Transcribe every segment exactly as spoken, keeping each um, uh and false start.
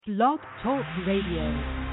Blog Talk Radio.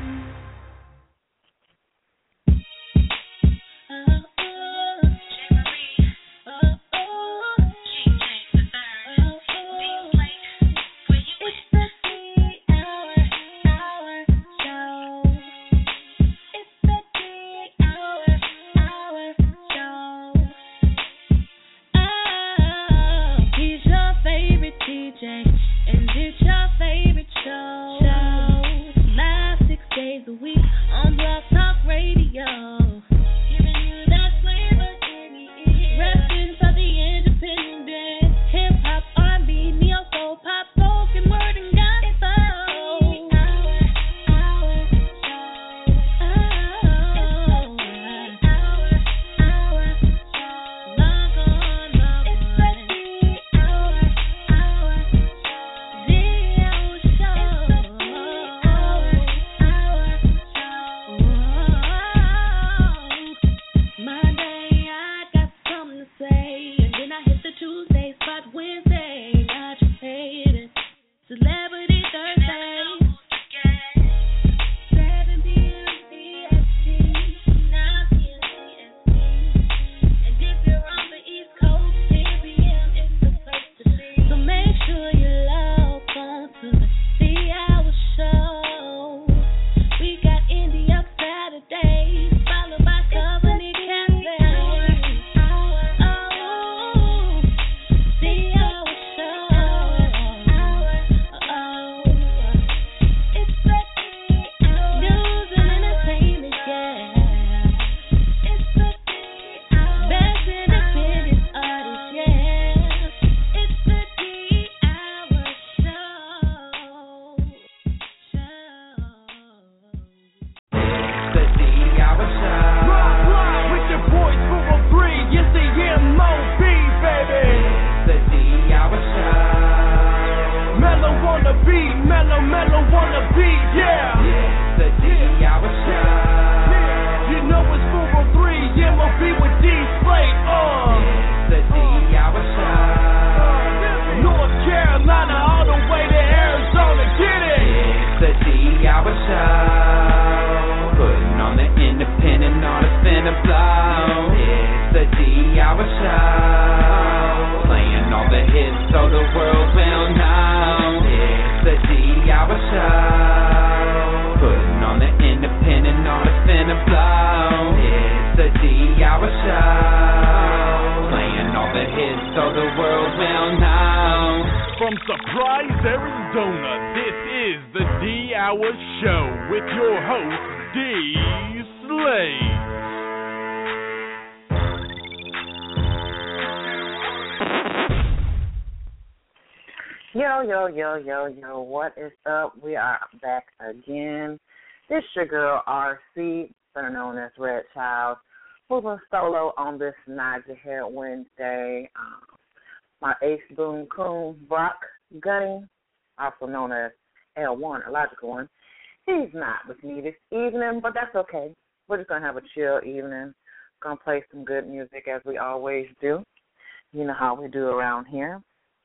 Yo, yo, yo, yo, yo, what is up? We are back again. This your girl, R C, better known as Red Child, moving solo on this Nod Your Head Wednesday. Um, my ace boon coon, Brock Gunny, also known as L one, a logical one. He's not with me this evening, but that's okay. We're just going to have a chill evening. Going to play some good music as we always do. You know how we do around here.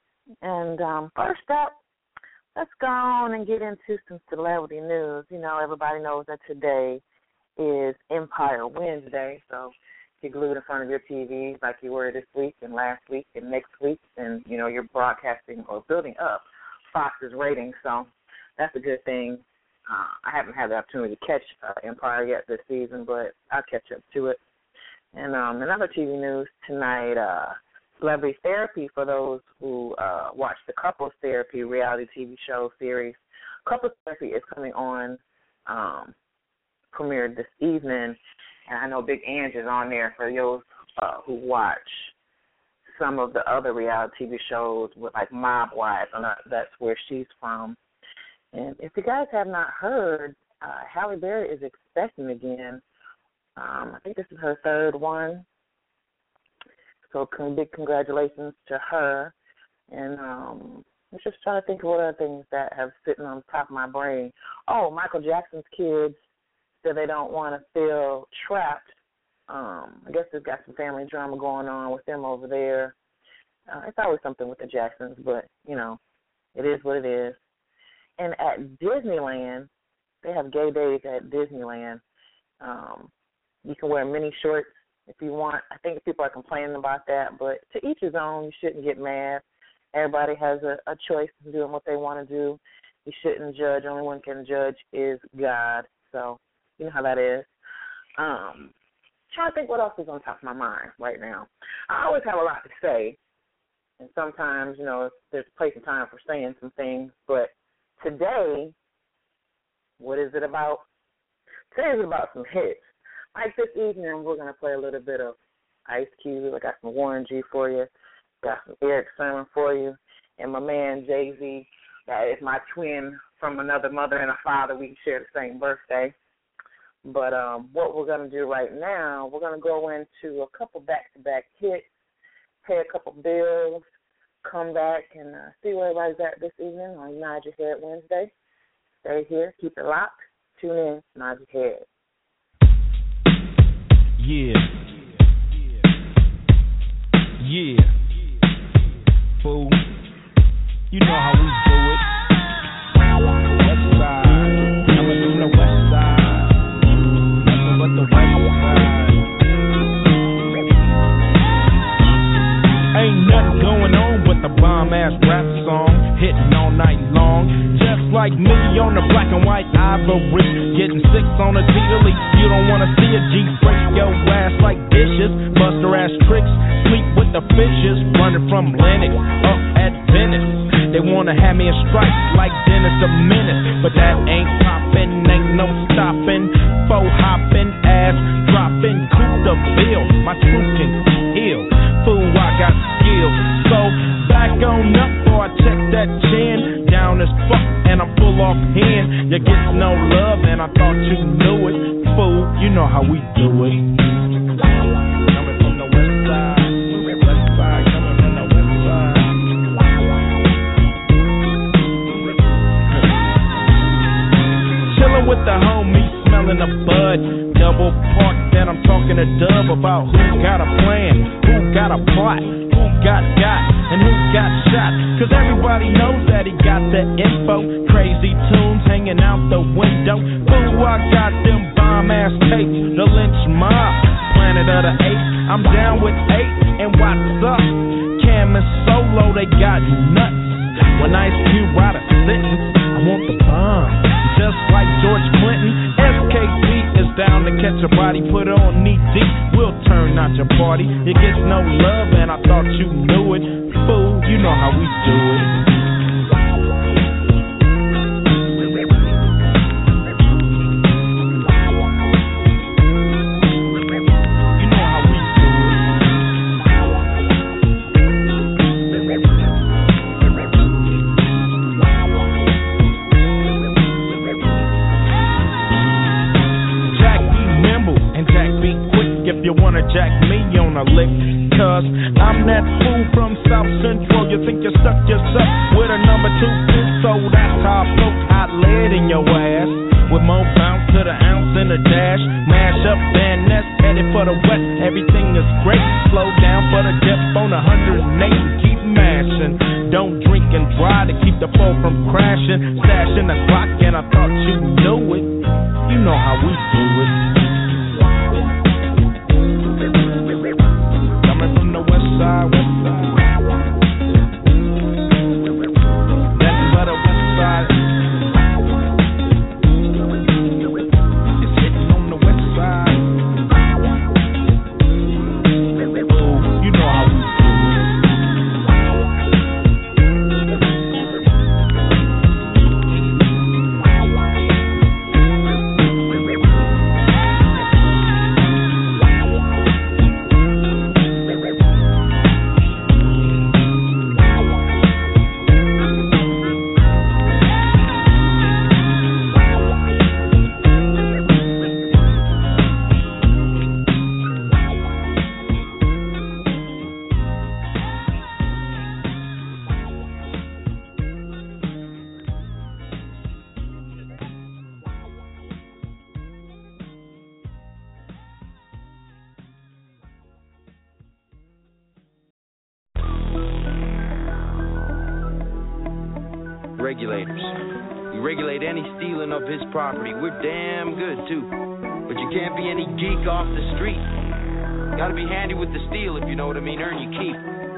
And um, first up, let's go on and get into some celebrity news. You know, everybody knows that today is Empire Wednesday, so you're glued in front of your T Vs like you were this week and last week and next week, and, you know, you're broadcasting or building up Fox's ratings, so that's a good thing. Uh, I haven't had the opportunity to catch uh, Empire yet this season, but I'll catch up to it. And um, in other T V news tonight, uh, Celebrity Therapy, for those who uh, watch the Couples Therapy reality T V show series. Couples Therapy is coming on, um, premiered this evening, and I know Big Ange is on there for those uh, who watch some of the other reality T V shows with, like, Mob Wives, and that's where she's from. And if you guys have not heard, uh, Halle Berry is expecting again. Um, I think this is her third one. So big congratulations to her. And um, I'm just trying to think of what other things that have sitting on top of my brain. Oh, Michael Jackson's kids said they don't want to feel trapped. Um, I guess they've got some family drama going on with them over there. Uh, it's always something with the Jacksons, but, you know, it is what it is. And at Disneyland, they have gay days at Disneyland. Um, you can wear mini shorts if you want. I think people are complaining about that, but to each his own. You shouldn't get mad. Everybody has a, a choice in doing what they want to do. You shouldn't judge. Only one can judge is God. So you know how that is. Um, trying to think what else is on top of my mind right now. I always have a lot to say, and sometimes, you know, there's a place and time for saying some things. But today, what is it about? Today is about some hits. Like this evening, we're going to play a little bit of Ice Cube. I got some Warren G for you. Got some Eric Sermon for you. And my man, Jay-Z, that is my twin from another mother and a father. We share the same birthday. But um, what we're going to do right now, we're going to go into a couple back-to-back hits, pay a couple bills, come back and uh, see where everybody's at this evening on Nod Your Head Wednesday. Stay here. Keep it locked. Tune in. Nod Your Head. Yeah. Yeah. Fool. You know how we do it. West side. Coming from the west side. Nothing but the west side. Ain't nothing going on but the bomb-ass rap song. Hitting all night long. Just like me on the black and white ivory. Getting six on a T-Delete. You don't wanna see a G break your ass like dishes. Buster ass tricks. Sleep with the fishes. Running from Lennox up at Venice. They wanna have me in stripes like Dennis the Menace. But that ain't poppin', ain't no stoppin'. Faux hoppin', ass droppin'. Cool the bill, my truth can heal. Fool, I got skills. So back on up before I check that chin. Down as fuck and I'm full off hand. You get no love and I thought you knew it. Fool, you know how we do it. Coming from the west side. West side, coming from the west side. Chillin' with the homies, smelling a bud. Double park, then I'm talking to Dub about who got a plan, who got a plot, who got got, and who got shot. Cause everybody knows that he got the info. Crazy tunes hanging out the window. Ooh, I got them bomb-ass tapes, the lynch mob, Planet of the Apes. I'm down with eight, and what's up? Cam and Solo, they got nuts. When Ice Cube write a sentence, I want the bomb. Just like George Clinton, S K T is down to catch a body, put on knee deep. We'll turn out your party. It gets no love, and I thought you knew it. Fool, you know how we do it. Jack me on a lick, cause I'm that fool from South Central. You think you stuck yourself with a number two fit, so that's how I poke hot lead in your ass. With more bounce to the ounce in the dash, mash up Van Ness, headed for the west. Everything is great, slow down for the dip on one hundred eight and keep mashing. Don't drink and drive to keep the foe from crashing. Stashing the clock and I thought you knew it. You know how we do it. Side, west side. That's where the west side. It's hitting on the west side. Ooh, you know how we do regulators, We regulate any stealing of his property. We're damn good, too. But you can't be any geek off the street. You gotta be handy with the steel, if you know what I mean. Earn your keep.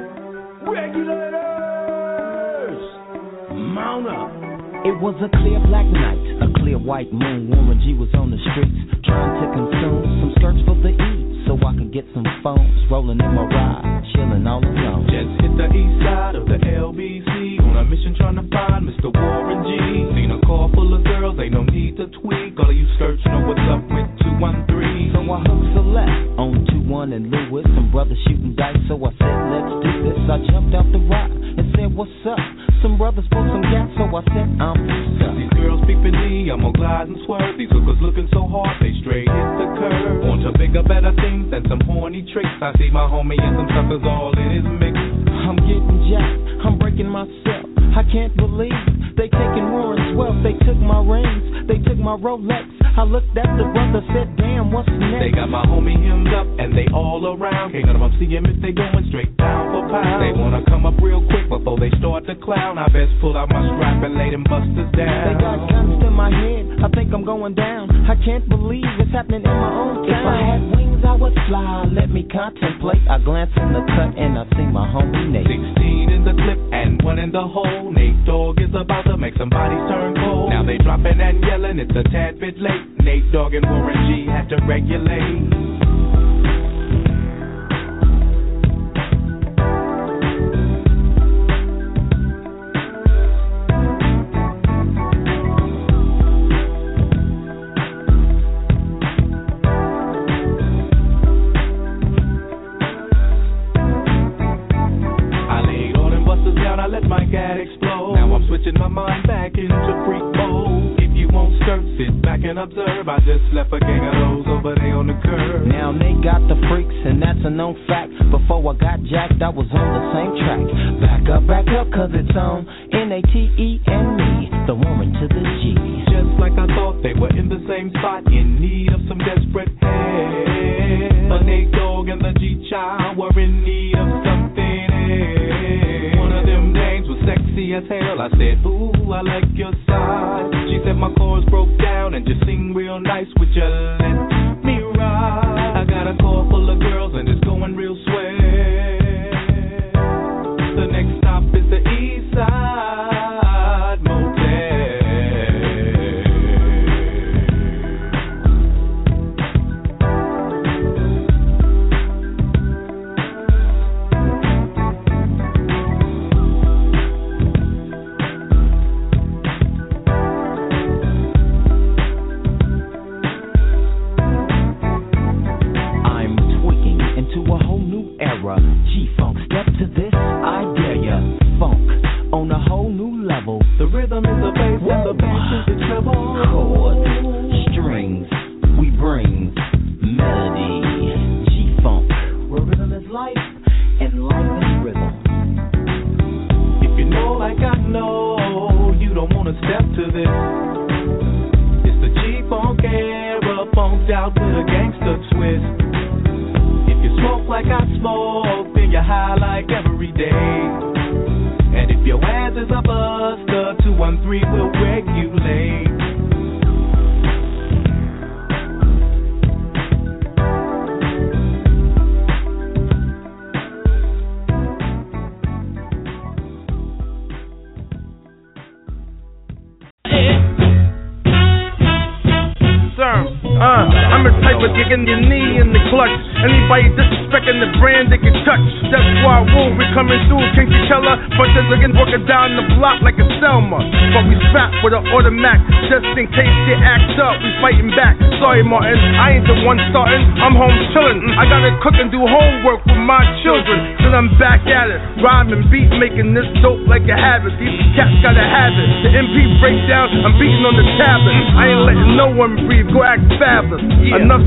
Regulators! Mount up. It was a clear black night, a clear white moon. Warren G was on the streets, trying to consume some skirts for the E, so I can get some phones. Rolling in my ride, chilling all alone. Just hit the east side of the L B C, on a mission trying to find Mister Warren G. Seen a car full of girls, ain't no need to tweak. All of you skirts know what's up with two one three. So I hooked a left on two one and Lewis. Some brothers shooting dice, so I said, let's do this. I jumped out the ride and said, what's up? Some brothers pulled some gas, so I said, I'm stuck. These girls peeping me, I'm gonna glide and swerve. These hookers looking so hard, they straight hit the curve. On to bigger, better things than some horny tricks. I see my homie and some suckers all in his mix. I'm getting jacked, I'm breaking myself. I can't believe they taking Warren's wealth. They took my rings, they took my Rolex. I looked at the brother, said, damn, what's next? They got my homie hemmed up and they all around. Can't none of them see him if they going straight down for pound. They wanna come up real quick before they start to clown. I best pull out my strap and lay them busters down. They got guns to my head, I think I'm going down. I can't believe it's happening in my own town. If I had wings, I would fly, let me contemplate. I glance in the cut and I see my homie Nate. Sixteen in the clip and one in the hole. Nate Dogg is about to make some bodies turn cold. Now they dropping and yelling, it's a tad bit late. Nate Dogg and Warren G had to regulate. Switching my mind back into freak mode. If you won't skirt, sit back and observe. I just left a gang of those over there on the curb. Now they got the freaks and that's a known fact. Before I got jacked, I was on the same track. Back up, back up, cause it's on N A T E and me, the woman to the G. Just like I thought, they were in the same spot, in need of some desperate help. But Nate Dogg and the G-Child were in need of something else. One of them names was sexy as hell. I said, ooh, I like your side. She said my chords broke down and just sing real nice. Would you let me ride? I got a car full of girls and it's going real swell. The next stop is the East Side Motel. G-Funk, step to this, I dare ya. Funk, on a whole new level. The rhythm is the bass and the bass is the treble. Chords, strings, we bring melody. G-Funk, where rhythm is life and life is rhythm. If you know like I know, you don't wanna step to this. It's the G-Funk era, funked out with a gangster twist. Smoke like I smoke, then you're high like every day. And if your ass is a buster, two one three will regulate. Uh, I'm the type of kicking your knee in the clutch. Anybody disrespecting the brand they can touch. That's why woo, we coming through Kinky Keller. Punches again, walking down the block like a Selma. But we strap with an automatic, just in case they act up. We fighting back. Sorry, Martin, I ain't the one starting. I'm home chilling. I gotta cook and do homework for my children. Then I'm back at it, rhyming, beat making this dope like a habit. These cats gotta have it. The M P breakdown, I'm beating on the tablet. I ain't letting no one breathe. Go act fabulous. Yeah. Enough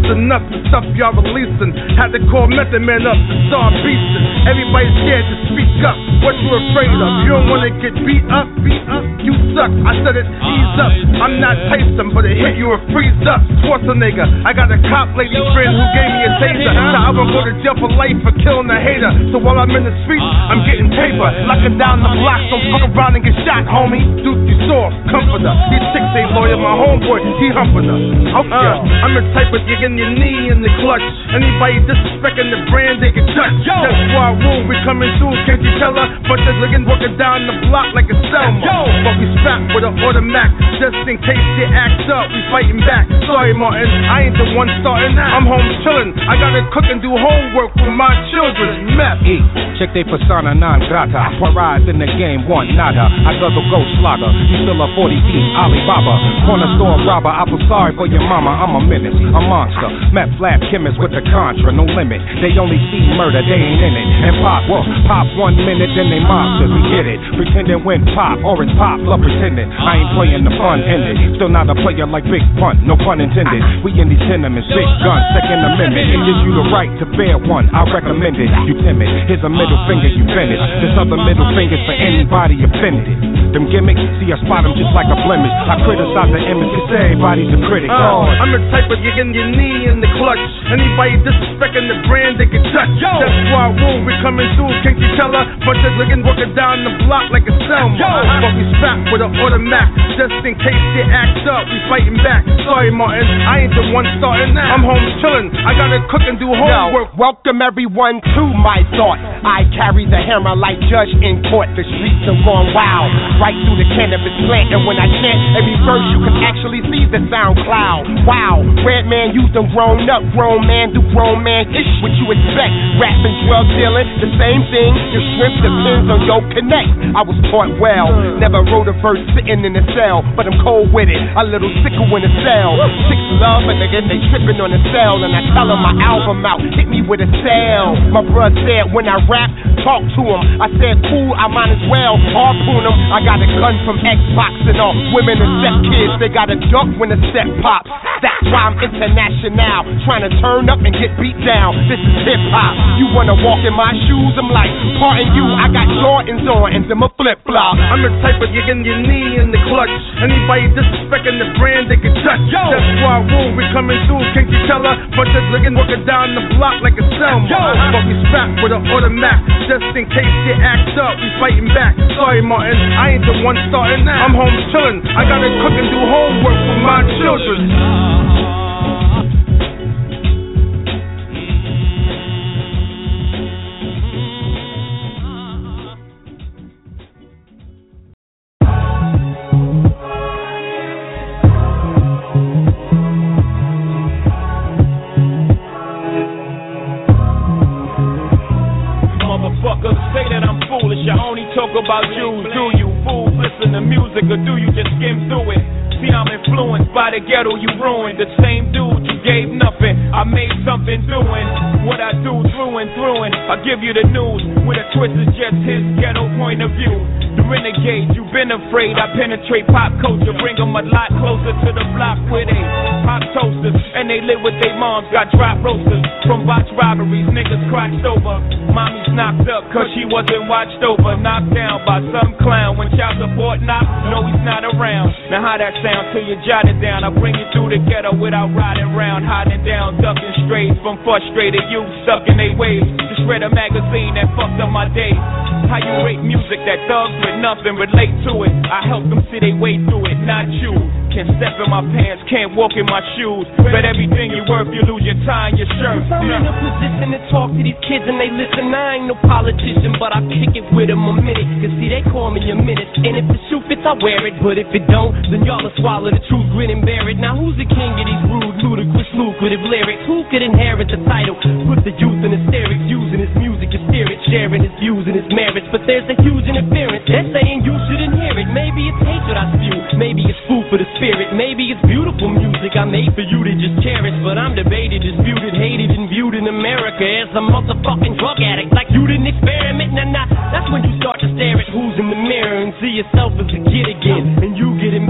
enough the stuff y'all releasing. Had to call Method Man up to start beasting. Everybody's scared to speak up. What you afraid of? You don't wanna get beat up, beat up. You suck. I said it, ease up. I'm not Tyson, but it hit you or freeze up. Schwarzenegger. I got a cop lady friend who gave me a taser. So I won't go to jail for life for killing a hater. So while I'm in the streets, I'm getting paper. Locking down the block, don't fuck around and get shot, homie. Duke, you saw, comforter. These chicks ain't loyal, my homeboy, he humping her. Okay. Uh, I'm the type of getting your knee in the clutch. Anybody disrespecting the brand, they can touch. That's why rule, we coming through, can't you tell her? But they're looking walking down the block like a Selma. But we strapped with an automatic, just in case they act up, we fighting back. Sorry, Martin, I ain't the one starting that. I'm home chilling. I gotta cook and do homework for my children. Meth. E. Check they persona non grata. Pariahs in the game, want nada. I guzzle ghost slugger. You still a forty deep Alibaba. Corner store robber. I feel sorry for your mama. I'm a menace, a monster. Meth lab chemist with the contra, no limit. They only see murder, they ain't in it. And pop, well, pop one minute, then they monsters. We get it. Pretending when pop, or it's pop, love pretending. I ain't playing the fun ended. Still not a player like Big Pun, no pun intended. We in these tenements, big gun, second amendment. It gives you the right to bear one. I recommend it. You timid. Here's a middle finger, you finish. This other middle finger's for anybody offended. Them gimmicks, see I spot them just like a blemish. I criticize the image, cause everybody's a critic. Oh, I'm the type of getting your knee in the clutch. Anybody disrespecting the brand, they can touch. Yo. That's why rule, we coming through, can't you tell her? Bunch of looking walking down the block like a Selma. Yo. But we strapped with an automatic, just in case they act up, we fighting back. Sorry, Martin, I ain't the one starting that. I'm home chilling, I gotta cook and do homework. Yo, welcome everyone to my thoughts. I carry the hammer like judge in court. The streets are going wild, right through the cannabis plant. And when I chant every verse, you can actually see the sound cloud. Wow, Redman used them grown up, grown man do grown man ish. What you expect? Rapping, drug dealing, the same thing. Your strength depends on your connect. I was taught well, never wrote a verse sitting in a cell, but I'm cold with it, a little sicker in a cell. Six love a nigga, they tripping on the cell, and I tell them my album out, hit me with a cell. My bruh said when I rap, talk to him. I said cool, I might as well harpoon him. I got a gun from Xbox and all women and step kids, they got a duck when the step pops. That's why I'm international, trying to turn up and get beat down. This is hip hop. You wanna walk in my shoes? I'm like, pardon you, I got Jordans on and them a flip flop. I'm the type of getting your knee in the clutch. Anybody disrespecting the brand, they can touch. Yo. That's why rule, we coming through, can't you tell her? Bunch of looking walking down the block like a Selma. Yo. But we strapped with an automatic, just in case they act up, we fighting back. Sorry, Martin, I ain't the one starting that. I'm home chilling, I gotta cook and do homework for my children. I only talk about you, do you fools listen to music or do you just skim through it? See, I'm influenced by the ghetto you ruined. The same dude you gave nothing, I made something doing what I do through and through. And I give you the news with a twist is just his ghetto point of view. The renegade, you've been afraid. I penetrate pop culture, bring them a lot closer to the block where they pop toasters and they live with their moms. Got drop roasters from botch robberies, niggas crotched over. Mommy's knocked up cause she wasn't watched over. Knocked down by some clown when child support knocked. No, he's not around. Now how that sound till you jot it down? I bring you through the ghetto without riding around, hiding down, ducking strays from frustrated youth stuck in their ways. Just read a magazine that fucked up my day. How you rate music that thugs with nothing relate to it? I help them see they way through it, not you. Can't step in my pants, can't walk in my shoes. Bet everything you worth, you lose your tie and your shirt. I'm in a position to talk to these kids and they listen. I ain't no politician, but I kick it with them a minute. Cause see, they call me a minute. And if the shoe fits, I wear it. But if it don't, then y'all will swallow the truth, grin and bear it. Now who's the king of these rude, ludicrous, lucrative lyrics? Who could inherit the title? Put the youth in hysterics, using his music to steer it, sharing his views and his merits. But there's a huge interference. They're saying you shouldn't hear it. Maybe it's hatred I spew. Maybe it's food for the spirit. Maybe it's beautiful music I made for you to just cherish. But I'm debated, disputed, hated, and viewed in America as a motherfucking drug addict. Like you didn't experiment. Nah, nah. That's when you start to stare at who's in the mirror and see yourself as a kid again. And you get embarrassed.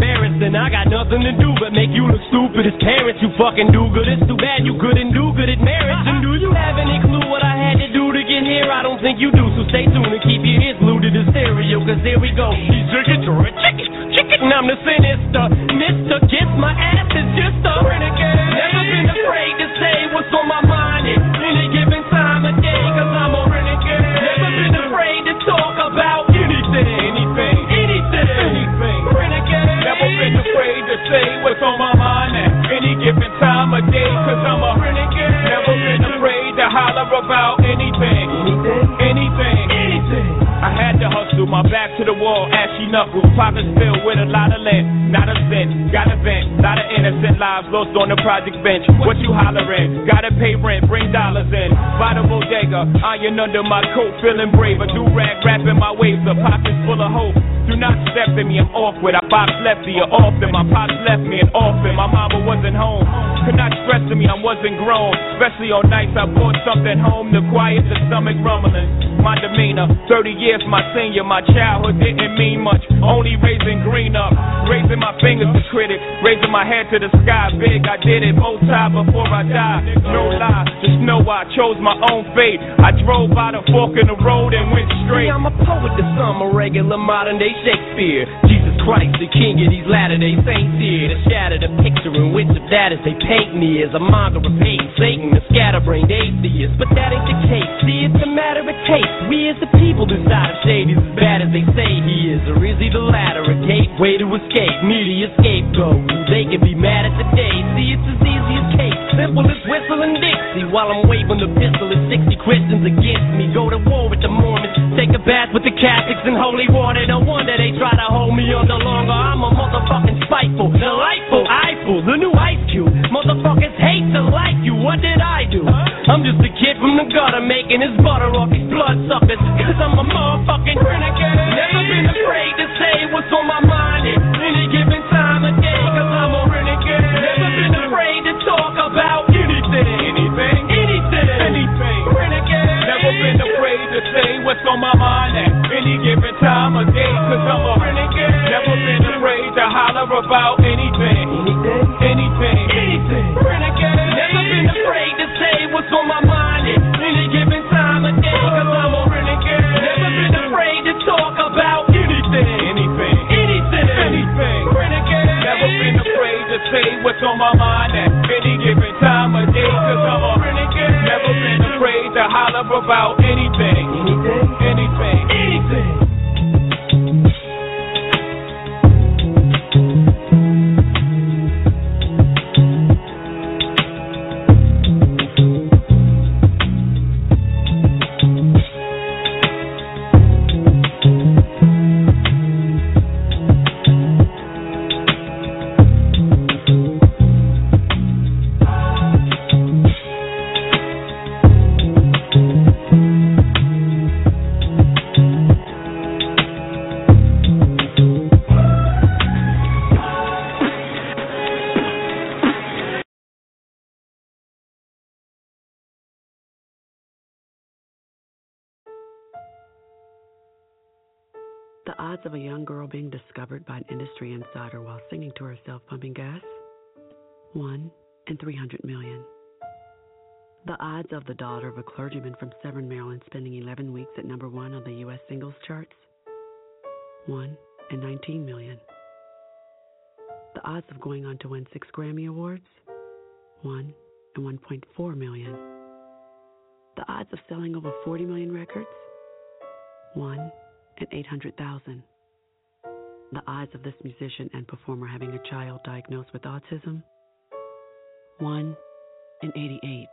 and I got nothing to do but make you look stupid as parents. You fucking do good. It's too bad you couldn't do good at marriage. And do you have any clue what I had to do to get here? I don't think you do, so stay tuned and keep your ears glued to the stereo, cause here we go. He's chicken, chicken, chicken, and I'm the sinister. Mister Gets my ass is just a renegade. Never been afraid to say what's on my mind at any given time of day, cause I'm a renegade. Never been afraid to talk about anything, anything, anything, anything. Renegade. Never been afraid to say what's on my mind at any given time of day, cause I'm a renegade. Never been afraid to holler about anything, anything, anything, anything. I had to hustle, my back to the wall, ashy knuckles, pockets filled with a lot of lint, not a cent, got a vent, lot of innocent lives lost on the project bench. What you hollering? Gotta pay rent, bring dollars in. By the bodega, iron under my coat, feeling brave. A do-rag wrapping my waves, a pockets full of hope. Do not step in me, I'm awkward. I box lefty or often. My pops left me an orphan. My mama wasn't home. Could not stress to me, I wasn't grown. Especially on nights I brought something home to quiet the stomach rumbling. My demeanor, thirty years my senior. My childhood didn't mean much, only raising green up. Raising my fingers to critics, raising my head to the sky. Big, I did it both times before I died. No lie, just know I chose my own fate. I drove by the fork in the road and went straight. See, I'm a poet to some, a regular modern day Shakespeare. Jesus Christ, the king of these latter-day saints here, to shatter the picture in which of that as they paint me as a monger of hate, Satan, a scatterbrained atheist. But that ain't the case, see, it's a matter of taste. We as the people decide if Shady's as bad as they say he is, or is he the latter, a gateway to escape, needy a scapegoat. They can be mad at the day, see, it's as easy as cake, simple as whistling Dixie, while I'm waving the pistol at sixty Christians against me. Go to war with the Mormons, take a bath with the Catholics in holy water. No wonder they try to hold me under longer. I'm a motherfucking spiteful, delightful, eyeful, the new Ice Cube. Motherfuckers hate to like you, what did I do? I'm just a kid from the gutter making his butter off these bloodsuckers, cause I'm a motherfucking renegade. Never been afraid to say what's on my mind at any given time of day, cause I'm a renegade. Never been afraid to talk about anything, anything, anything, anything. Renegade. Never been afraid to say what's on my mind at any given time of day, cause I'm a renegade. Never been afraid to holler about anything, anything, anything, anything. Renegade. Never been afraid to say what's on my mind at any given time of day, cause I'm a renegade. Never been afraid to talk about anything, anything, anything, anything. Renegade. Never been afraid to say what's on my mind at any given time of day, cause I'm a renegade. Never been afraid to holler about anything, anything, anything, anything. The odds of a young girl being discovered by an industry insider while singing to herself pumping gas? One in three hundred million. The odds of the daughter of a clergyman from Severn, Maryland spending eleven weeks at number one on the U S singles charts? One in nineteen million. The odds of going on to win six Grammy Awards? One in one point four million. The odds of selling over forty million records? One in eight hundred thousand. The odds of this musician and performer having a child diagnosed with autism? One in eighty-eight.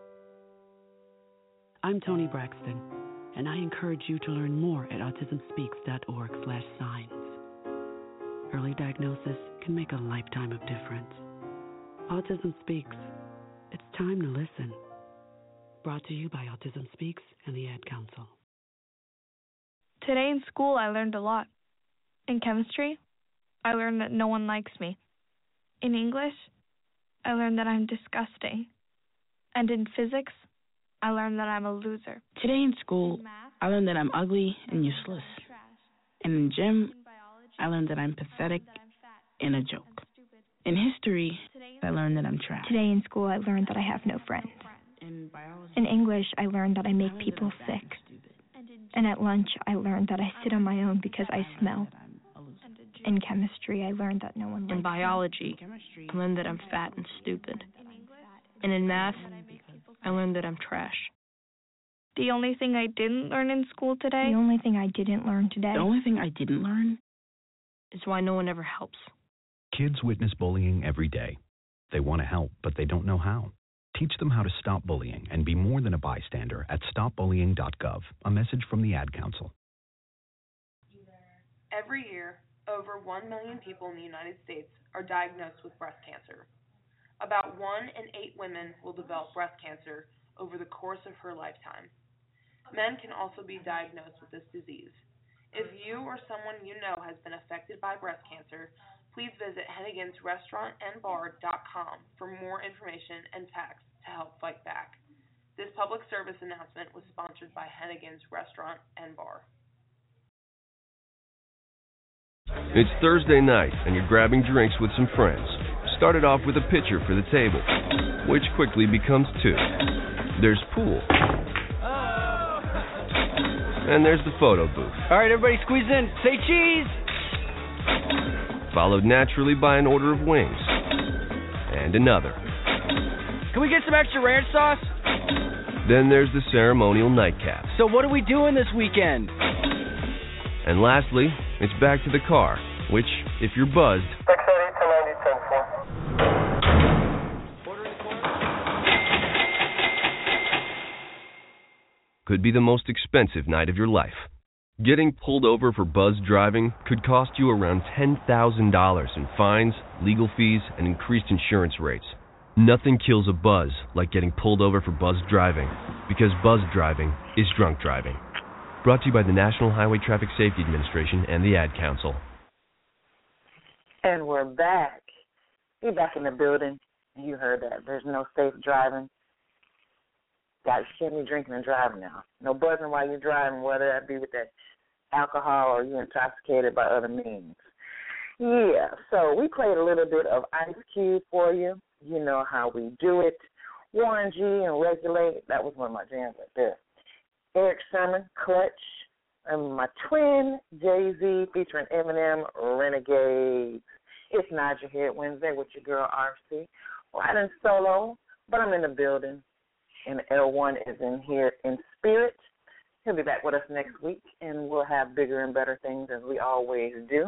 I'm Toni Braxton, and I encourage you to learn more at autismspeaks.org slash signs. Early diagnosis can make a lifetime of difference. Autism Speaks. It's time to listen. Brought to you by Autism Speaks and the Ad Council. Today in school, I learned a lot. In chemistry, I learned that no one likes me. In English, I learned that I'm disgusting. And in physics, I learned that I'm a loser. Today in school, I learned that I'm ugly and useless. And in gym, I learned that I'm pathetic and a joke. In history, I learned that I'm trash. Today in school, I learned that I have no friends. In biology, In English, I learned that I make people sick. And at lunch, I learned that I sit on my own because I smell. In chemistry, I learned that no one likes me. In biology, I learned that I'm fat and stupid. And in math, I learned that I'm trash. The only thing I didn't learn in school today? The only thing I didn't learn today. The only thing I didn't learn is why no one ever helps. Kids witness bullying every day. They want to help, but they don't know how. Teach them how to stop bullying and be more than a bystander at stop bullying dot gov. A message from the Ad Council. Every year, over one million people in the United States are diagnosed with breast cancer. About one in eight women will develop breast cancer over the course of her lifetime. Men can also be diagnosed with this disease. If you or someone you know has been affected by breast cancer, please visit Hennigan's Restaurant and Bar dot com for more information and facts to help fight back. This public service announcement was sponsored by Hennigan's Restaurant and Bar. It's Thursday night, and you're grabbing drinks with some friends. Started off with a pitcher for the table, which quickly becomes two. There's pool. And there's the photo booth. All right, everybody squeeze in. Say cheese! Followed naturally by an order of wings. And another. Can we get some extra ranch sauce? Then there's the ceremonial nightcap. So what are we doing this weekend? And lastly, it's back to the car, which, if you're buzzed, could be the most expensive night of your life. Getting pulled over for buzz driving could cost you around ten thousand dollars in fines, legal fees, and increased insurance rates. Nothing kills a buzz like getting pulled over for buzz driving, because buzz driving is drunk driving. Brought to you by the National Highway Traffic Safety Administration and the Ad Council. And we're back. We're back in the building. You heard that. There's no safe driving. Got shit me drinking and driving now. No buzzing while you're driving, whether that be with that alcohol or you're intoxicated by other means. Yeah, so we played a little bit of Ice Cube for you. You know how we do it. Warren G and Regulate, that was one of my jams right there. Eric Sermon, Clutch, and my twin, Jay-Z, featuring Eminem, Renegades. It's Nigel here at Wednesday with your girl, R C. Riding solo, but I'm in the building. And L one is in here in spirit. He'll be back with us next week, and we'll have bigger and better things as we always do.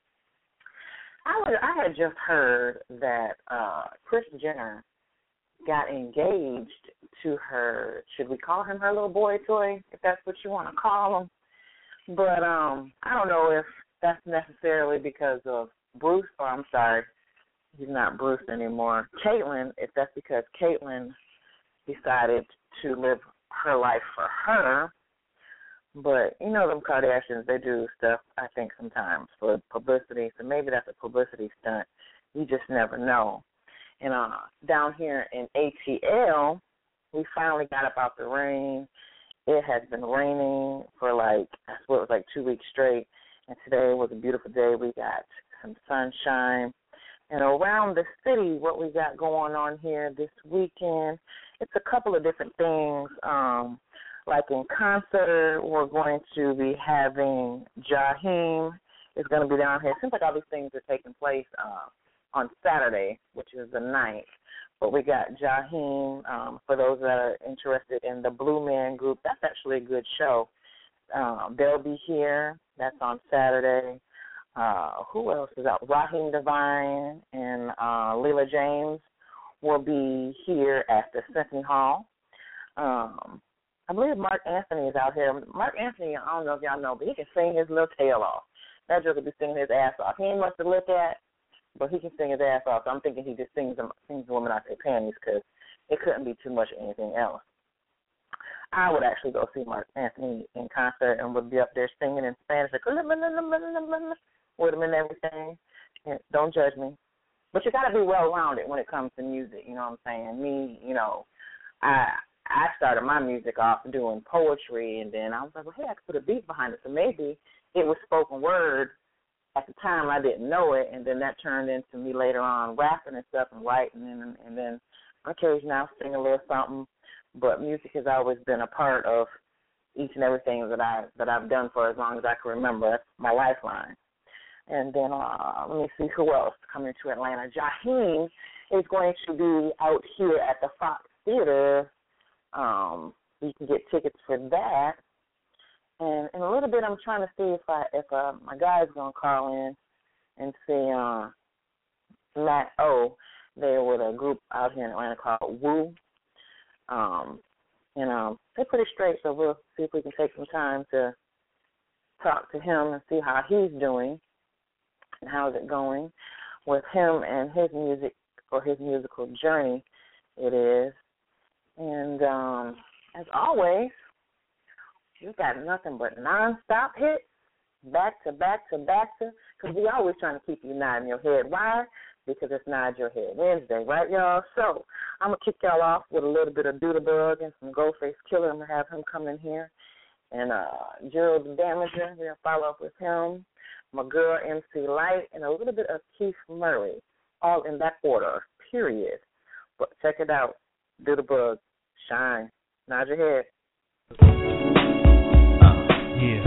I, was, I had just heard that uh, Kris Jenner got engaged to her, should we call him her little boy toy, if that's what you want to call him. But um, I don't know if that's necessarily because of Bruce, or I'm sorry, he's not Bruce anymore. Caitlyn, if that's because Caitlyn decided to live her life for her. But, you know, them Kardashians, they do stuff, I think, sometimes for publicity. So maybe that's a publicity stunt. You just never know. And uh, down here in A T L, we finally got up out the rain. It has been raining for like, I swear it was like two weeks straight. And today was a beautiful day. We got some sunshine. And around the city, what we got going on here this weekend, it's a couple of different things. Um, like in concert, we're going to be having Jaheim is going to be down here. It seems like all these things are taking place uh, on Saturday, which is the ninth. But we got Jaheim, um, for those that are interested in the Blue Man Group. That's actually a good show. Um, they'll be here. That's on Saturday. Uh, who else is out? Raheem Devine and uh, Leela James will be here at the Symphony Hall. Um, I believe Mark Anthony is out here. Mark Anthony, I don't know if y'all know, but he can sing his little tail off. That joke will be singing his ass off. He ain't much to look at, but he can sing his ass off. So I'm thinking he just sings them, sings the women out their panties because it couldn't be too much of anything else. I would actually go see Mark Anthony in concert and would be up there singing in Spanish, like, with him and everything. And don't judge me. But you got to be well-rounded when it comes to music, you know what I'm saying? Me, you know, I I started my music off doing poetry, and then I was like, well, hey, I could put a beat behind it. So maybe it was spoken word at the time I didn't know it, and then that turned into me later on rapping and stuff and writing, and, and then on occasion I'll sing a little something. But music has always been a part of each and everything that I that I've done for as long as I can remember. That's my lifeline. And then uh, let me see who else coming to Atlanta. Jaheim is going to be out here at the Fox Theater. Um, you can get tickets for that. And in a little bit, I'm trying to see if I if uh, my guy's gonna call in and see uh, Matt O. They're with a group out here in Atlanta called Woo. Um, and um, they're pretty straight, so we'll see if we can take some time to talk to him and see how he's doing and how's it going with him and his music or his musical journey. It is, and um, as always, you got nothing but nonstop hits, back to back to back to, because we always trying to keep you nodding your head. Why? Because it's Nod Your Head Wednesday, right, y'all? So I'm going to kick y'all off with a little bit of Doodlebug and some Ghostface Killer. I'm going to have him come in here. And uh, Gerald the Damager, we're going to follow up with him. My girl, M C Light, and a little bit of Keith Murray, all in that order, period. But check it out. Doodlebug, shine, nod your head. Uh, yeah.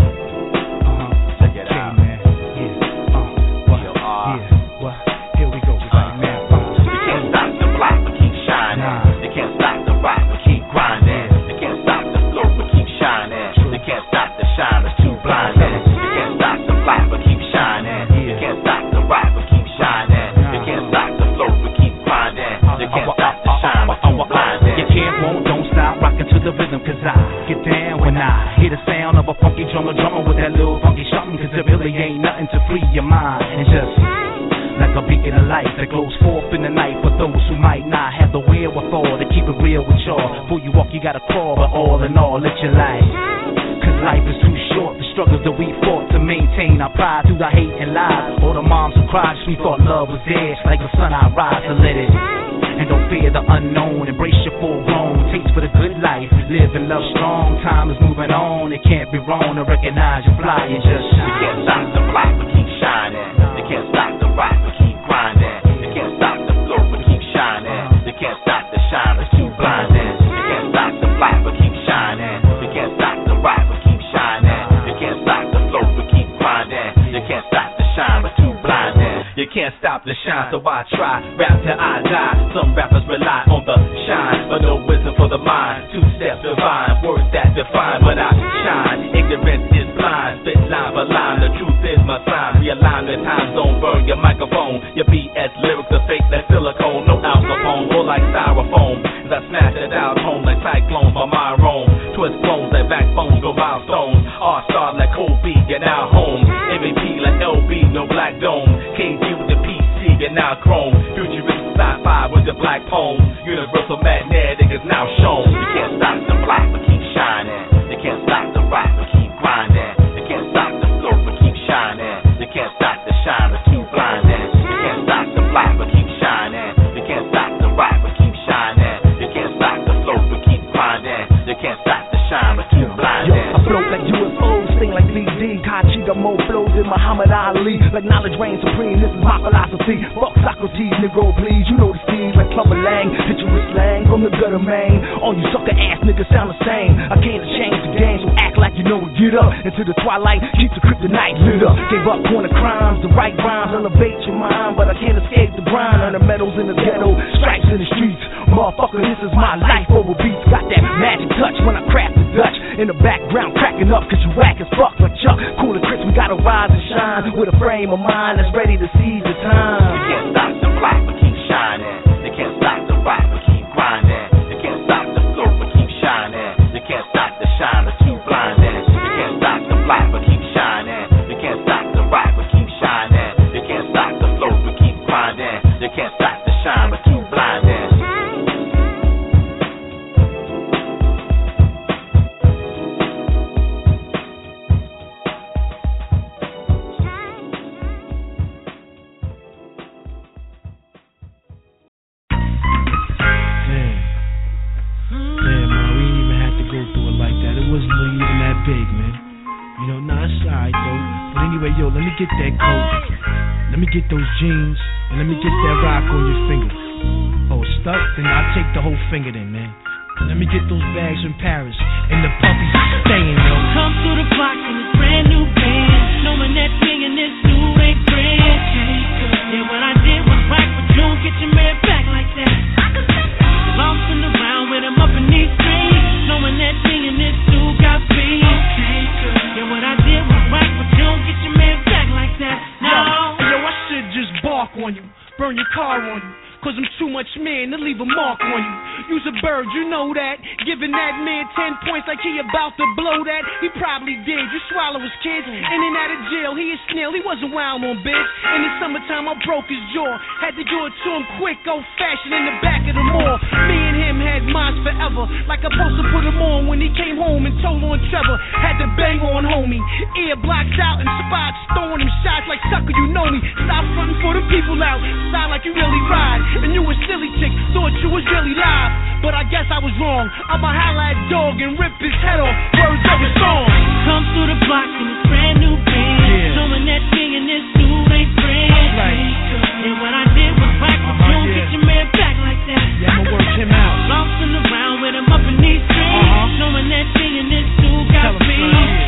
Uh-huh. Check it out. Man. Yeah. Uh, what? Yeah. What? Here we go. We right now. Uh, you can't stop the block, but keep shining. Nah. They can't stop the rock, but keep grinding. Yeah. They can't stop the flow, but keep shining. True. They can't stop the shine, it's too blinding. They can't stop the block, but keep shining. Yeah. They can't stop the rock, but keep shining. Nah. They can't stop the flow, but keep grinding. They can't stop the shine, but too blinding. You can't, won't, don't stop rocking to the rhythm, cause I get down when I hear the sound of a funky drummer drumming with that little funky something, cause there really ain't nothing to free your mind and just like a beacon of light that glows forth in the night for those who might not have the wherewithal to keep it real with y'all. Before you walk, you gotta crawl, but all in all, let your life. Cause life is too short, the struggles that we fought to maintain our pride through the hate and lies. All the moms who cried, we thought love was there, like the sun I rise to let it. And don't fear the unknown, embrace your full grown taste for the good life, live and love strong. Time is moving on, it can't be wrong to recognize you fly and just shine. They can't stop the block, but keep shining. They can't stop the rock, but keep grinding. They can't stop the flow, but keep shining. They can't stop the shine, it's too blinding. They can't stop the block, but keep shining. They can't stop the rock, but keep shining. They can't stop the flow, but keep grinding. They can't stop the shine, but too blinding. You can't stop the shine, so I try, rap till I die. Some rappers rely on the shine, but no wisdom for the mind. Two steps divine, words that define when I shine. Ignorance is blind, spit line for line. The truth is my sign. Realign the time zone, burn your microphone. Your B S lyrics are fake, like silicone, no alcohol, more like styrofoam. As I smash it out home like cyclones on my roam. Twist clones like backbones, go milestones. R-star like Kobe, get now home. M V P like L B, no black dome. K D with the P C, get now chrome. Futuristic sci-fi with the black poem. Universal magnetic is now shown. You can't stop the block, but keep shining. They can't stop the rock, but keep grinding. They can't stop the flow, but keep shining. They can't stop the shine, but too blinding. They can't stop the block, but keep shining. They can't stop the rock, but keep shining. They can't stop the flow, but keep grinding. They can't stop the shine, but too blinding. Yo, I float like U F Os, sing like Lee D. Kachi got more flows than Muhammad Ali. Like knowledge reigns supreme, this is my philosophy. Fuck Socrates, Negro please, you know the steez. Like Clubber Lang, hit you with slang from the gutter, man. All you sucker ass niggas sound the same. I came to change the game, so act like you know it. Get up into the twilight, keep the kryptonite lit up. Gave up on the crimes, the right rhymes, elevate your mind. But I can't escape the grind on the medals in the ghetto, stripes in the streets. Motherfucker, this is my life over beats. Got that magic touch when I crack the Dutch. In the background, cracking up, cause you whack as fuck like Chuck. Cool and Chris, we gotta rise and shine with a frame of mind that's ready to seize the time. They can't stop the block, but keep shining. They can't stop the rock, but keep grinding. They can't stop the flow, but keep shining. They can't stop the shine, but too blinding. They can't stop the block, but keep shining. They can't stop the rock, but keep shining. They can't stop the flow, but keep grinding. They can't stop the shine, but too blinding. Anyway, yo, let me get that coat. Let me get those jeans. And let me get that rock on your finger. Oh, it's stuck? Then I'll take the whole finger then, man. Let me get those bags from Paris. And the puppy's staying, yo. Come to the box in this brand new band. Knowing that thing in this dude ain't brand. Yeah, what I did was right, but you don't get your man back like that. Bouncing around with him up in these streets. Knowing that thing in this dude got beat. Yeah, what I did was right, but you don't get your man back like that. No. Yo, I should just bark on you. Burn your car on you. Cause I'm too much man to leave a mark on you. You's a bird, you know that. Giving that man ten points like he about to blow that. He probably did. You swallow his kids. In and out of jail, he is snail. He wasn't wild on bitch. In the summertime, I broke his jaw. Had to do it to him quick, old fashioned in the back of the mall. Me and him had minds forever. Like a supposed to put him on when he came home and told on Trevor. Had to bang on homie. Ear blocked out and spots throwing him shots like sucker, you know me. Stop fronting for the people out. Sound like you really ride. And you a silly chick, thought you was really live. But I guess I was wrong. I'ma holla at dog and rip his head off. Words of a song. Come through the block in this brand new band. Yeah. Knowing that thing in this dude ain't brand. Right. And what I did was right, but uh-huh, you don't yeah. get your man back like that. Yeah, I'ma work him out. Bouncing around with him up in these streets. Uh-huh. Knowing that thing in this dude got beat.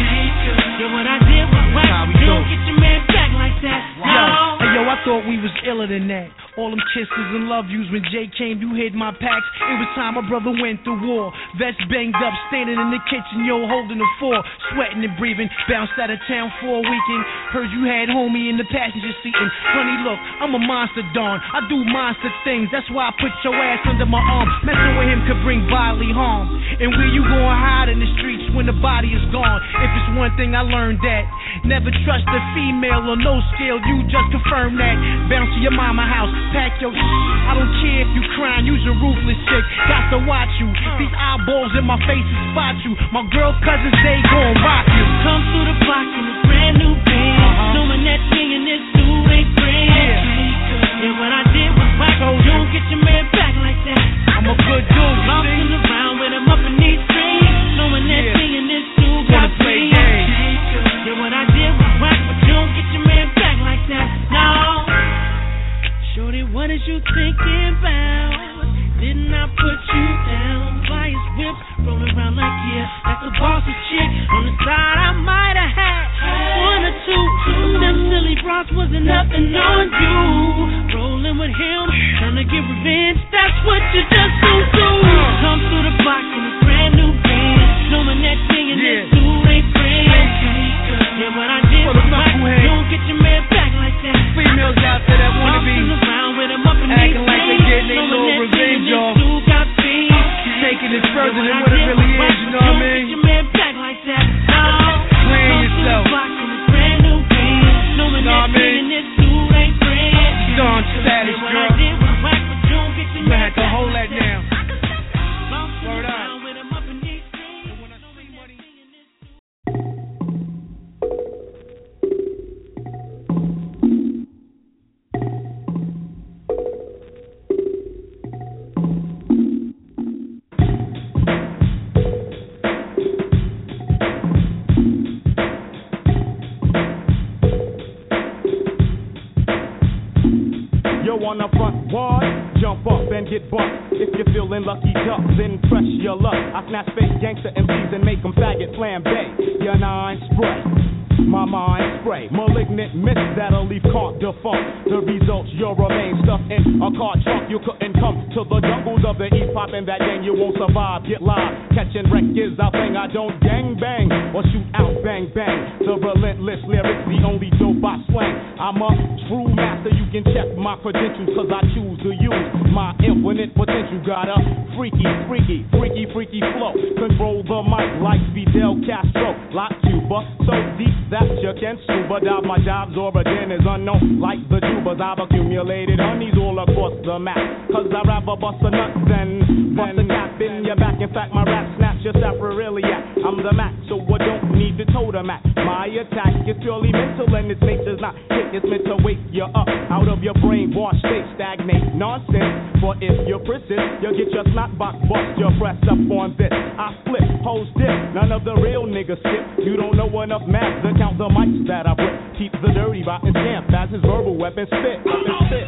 Yeah, what I did was right, but you don't get your man back like that. Wow. No. Hey, yo, I thought we was iller than that. All them kisses and love yous when Jay came, you hid my packs. It was time my brother went through war. Vest banged up, standing in the kitchen, yo, holding the four. Sweating and breathing, bounced out of town for a weekend. Heard you had homie in the passenger seat. And honey, look, I'm a monster, Dawn. I do monster things, that's why I put your ass under my arm. Messing with him could bring bodily harm. And where you gonna hide in the streets when the body is gone? If it's one thing I learned that, never trust a female on no scale, you just confirm that. Bounce to your mama house. Pack your shit. I don't care if you crying, you's a ruthless chick. Got to watch you. These eyeballs in my face will spot you. My girl cousins, they gon' rock you. Come through the block in this brand new band. Uh-huh. Knowing that thing in this dude ain't brand. Yeah. And what I did was right. So you don't get your man back like that. I'm a good dude, you Bouncing see? around with him up in these streets. Knowing that yeah. thing in this dude got beat. Yeah, what I did was right, but you don't get your man back like that. No. Shorty, what is you thinking about? Didn't I put you down? Fly his whip, rolling around like yeah, like a bossy chick. On the side, I might have had one or two. Them silly bras wasn't nothing on you. Rolling with him, trying to get revenge. That's what you just do. do. Come through the block in a brand new band, knowing that thing in yeah. this dude ain't brand. Yeah, what I did was right. You don't get your man back like that. Females out there that wanna be acting like they getting their little revenge, y'all. Taking it further than what it really is, you know what I mean? Clean yourself. You know what I mean? Dawn status, girl. You gonna have to hold that down. Word up. On the front wall, jump up and get bucked. If you're feeling lucky ducks, then press your luck. I snatch fake gangster M Cs and make them faggot flambe. Your nine spray, my mind spray. Malignant myths that'll leave carte defunct. The results, you'll remain stuffed in a car trunk. You couldn't come to the jungles of the East, pop in that gang, you won't survive. Get live, catching wreck is our thing. I don't gang bang or shoot out bang bang. The relentless lyrics, the only dope I slang. I'm a true master, you can check my credentials, cause I choose to use my infinite potential. Got a freaky, freaky, freaky, freaky flow. Control the mic like Fidel Castro. Like Cuba, so deep that you can scuba dive. My job's origin is unknown, like the tubers. I've accumulated honeys all across the map. Cause I'd rather bust a nut than bust a cap in your back. In fact, my rap snaps your sapriliac. I'm the Mac, so I don't need the totem act. My attack is purely mental and its nature's not hit. It's meant to wake you up out of your brainwash state. Stagnate nonsense. But if you persist, you'll get your snot box bust. You're pressed up on this. I flip, hoes dip. None of the real niggas skip. You don't know enough math to count the mics that I whip. Keep the dirty rotten stamp as his verbal weapon spit. Weapon spit.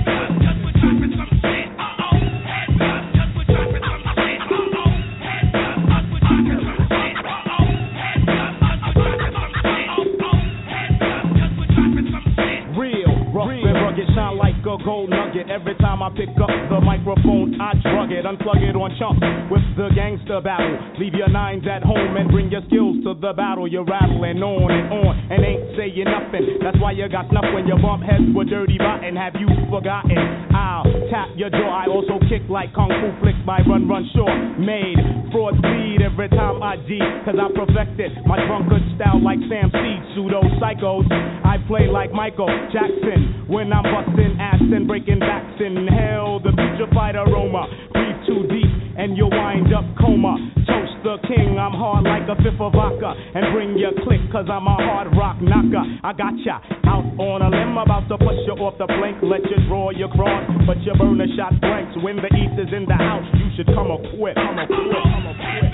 Shine like a gold nugget. Every time I pick up the microphone, I drug it, unplug it on chump with the gangster battle. Leave your nines at home and bring your skills to the battle. You're rattling on and on and ain't saying nothing. That's why you got snuff when you bump heads with dirty rotten. Have you forgotten? I'll tap your jaw. I also kick like kung fu flicks by Run Run Shaw. Made frauds bleed every time I G, cause I perfected my drunkard style like Sam Seed. Pseudo psychos, I play like Michael Jackson when I'm busting ass and breaking backs. Inhale the putrefied aroma. Breathe too deep and you'll wind up coma. Toast the king, I'm hard like a fifth of vodka. And bring your click, cause I'm a hard rock knocker. I got ya out on a limb, about to push you off the plank. Let you draw your cross, but you burn a shot blanks. When the east is in the house, you should come a quit. Come a quit, come a quit.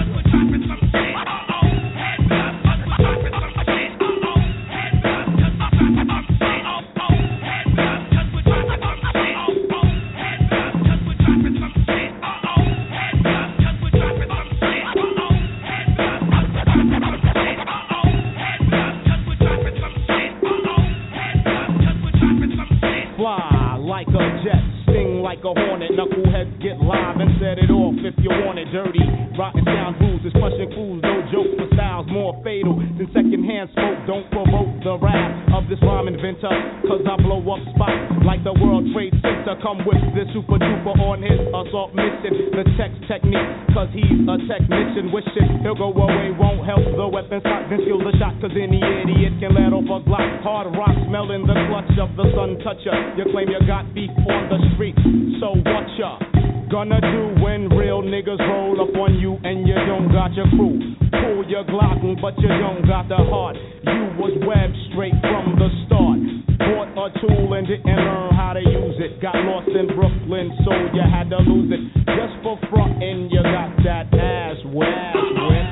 Like a hornet, knuckleheads get live and set it off if you want it dirty. Rotten sound bruises, punching fools, no joke for styles more fatal than secondhand smoke. Don't provoke the wrath of this rhyme inventor, cause I blow up spots like the World Trade Center. Come with this super duper on his assault mission. The text technique, cause he's a technician. Wishing he'll go away, won't help the weapon stock, then steal the shot, cause any idiot can let off a Glock. Hard rock smelling the clutch of the sun toucher. You claim you got beef on the street, so what ya gonna do when real niggas roll up on you and you don't got your crew? Pull your Glock, but you don't got the heart. You was webbed straight from the start. Bought a tool and didn't learn how to use it. Got lost in Brooklyn, so you had to lose it. Just for frontin', you got that ass wet, wet.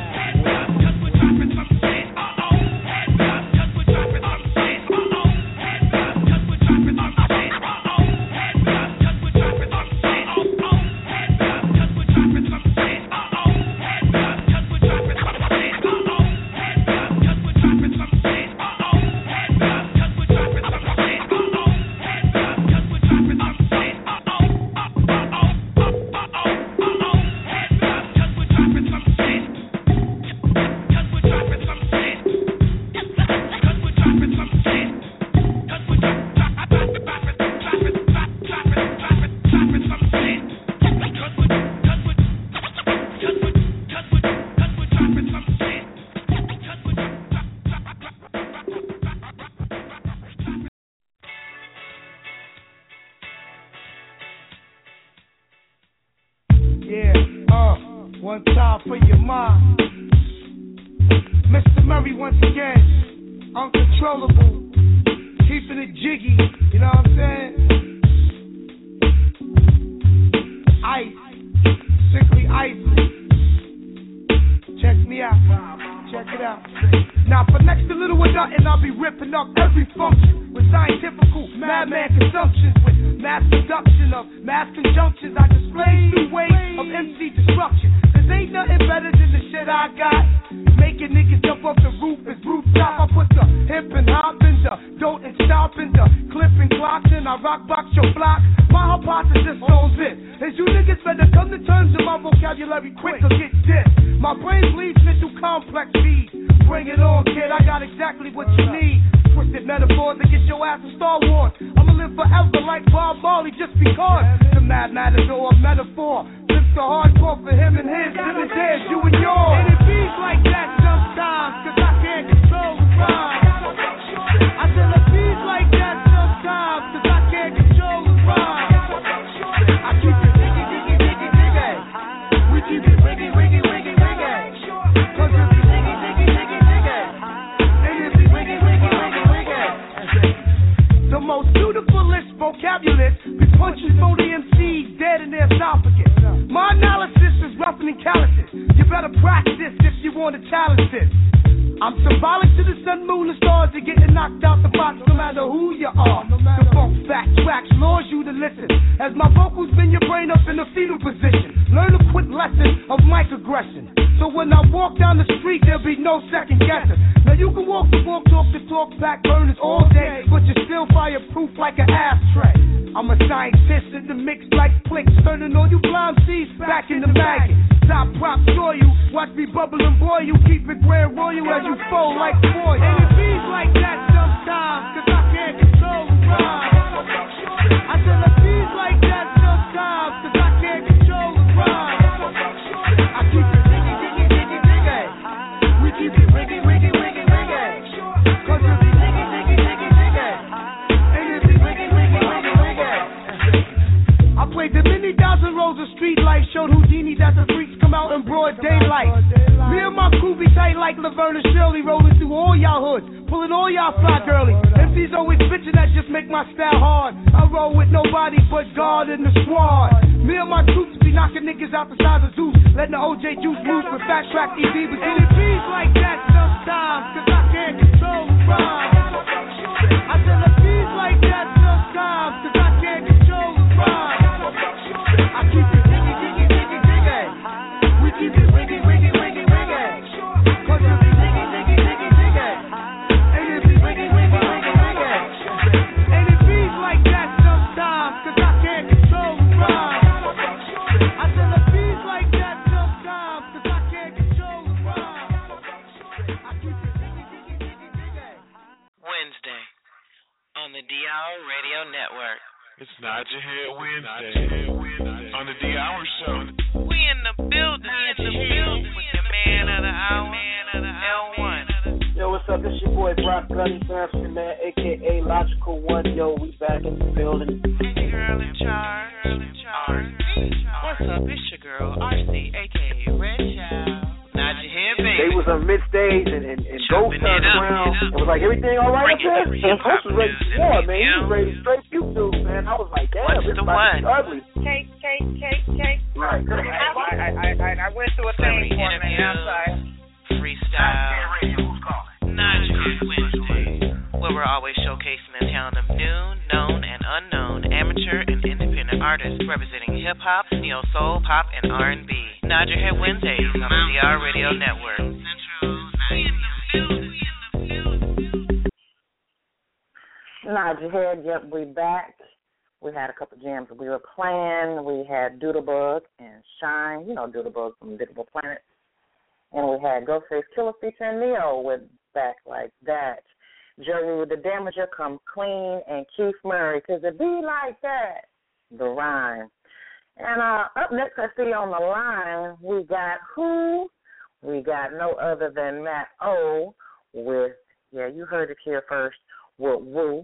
Vocabulary, be punching for the M Cs. I'm symbolic to the sun, moon, and stars. You're getting knocked out the box no matter who you are. The funk fact tracks lures you to listen. As my vocals spin your brain up in a fetal position. Learn a quick lesson of mic aggression. So when I walk down the street, there'll be no second guessing. Now you can walk the walk, talk the talk, back burners all day, but you're still fireproof like an ashtray. I'm a scientist in the mix like clicks, turning all you blind seeds back into maggots. Top prop saw you, watch me bubble and boil you, keep it grand royal as you fold like foil. And it beats like that sometimes, cause I can't control the rhyme. I said it beats like that sometimes, cause I can't control the rhyme. I keep it diggy, diggy, diggy, diggy. We keep it wiggy, wiggy, wiggy, wiggy. Cause it be diggy, diggy, diggy, diggy. And it be wiggy, wiggy, wiggy, wiggy. I played the many thousand rows of street lights, showed Houdini that the freaks come out in broad daylight. Me and my crew be tight like Laverne and Shirley, rolling through all y'all hoods, pulling all y'all fly girly. M Cs always bitching, that just make my style hard. I roll with nobody but God in the squad. Me and my troops be knocking niggas out the size of Zeus, letting the O J juice loose with fast track E V. But it beats like that sometimes, cause I can't control the rhyme. I said it beats like that sometimes, cause I can't control the rhyme. I keep it diggy, diggy, diggy, diggy. We keep it wiggy, wiggy, wiggy, wiggy. Cause it be diggy, diggy, diggy, diggy. And it be wiggy, wiggy, wiggy, wiggy. And it beats like that sometimes, cause I can't control the rhyme. I said it beats like that sometimes, cause I can't control the rhyme. I keep it diggy, diggy, diggy, diggy. Wednesday on the D Hour Radio Network. It's Nod Your Head Wednesday on the D Hour Show. We in the building, in the building with the man of the hour, L one. Yo, what's up? This your boy Brock Gunny Samson, man, aka Logical One. Yo, we back in the building. And your girl in charge, R C. What's up? It's your girl R C, aka Red Child. Nod your head, baby. They was on mid stage and, and, and Ghost turned around and was like, everything all right up there? And Ghost was ready to war, man. He was ready to straight puke dudes, man. I was like, damn, What's this the about one? to be ugly. Cake, cake, cake, cake. Right. I, I, I, I went through a thing for me outside. Freestyle. Nod your head Wednesday, where we're always showcasing the talent of new, known, and unknown amateur and independent artists representing hip hop, neo soul, pop, and R and B. Nod your head Wednesdays on the D R Radio Network. Nod your head, yep, we back. We had a couple jams that we were playing. We had Doodlebug and Shine, you know Doodlebug from Diggable Planet. And we had Ghostface Killer featuring Neo with Back Like That. Jerry with the Damager, Come Clean, and Keith Murray, because it be like that, the rhyme. And uh, up next, I see on the line, we got who? We got no other than Matt O with, yeah, you heard it here first, with Woo.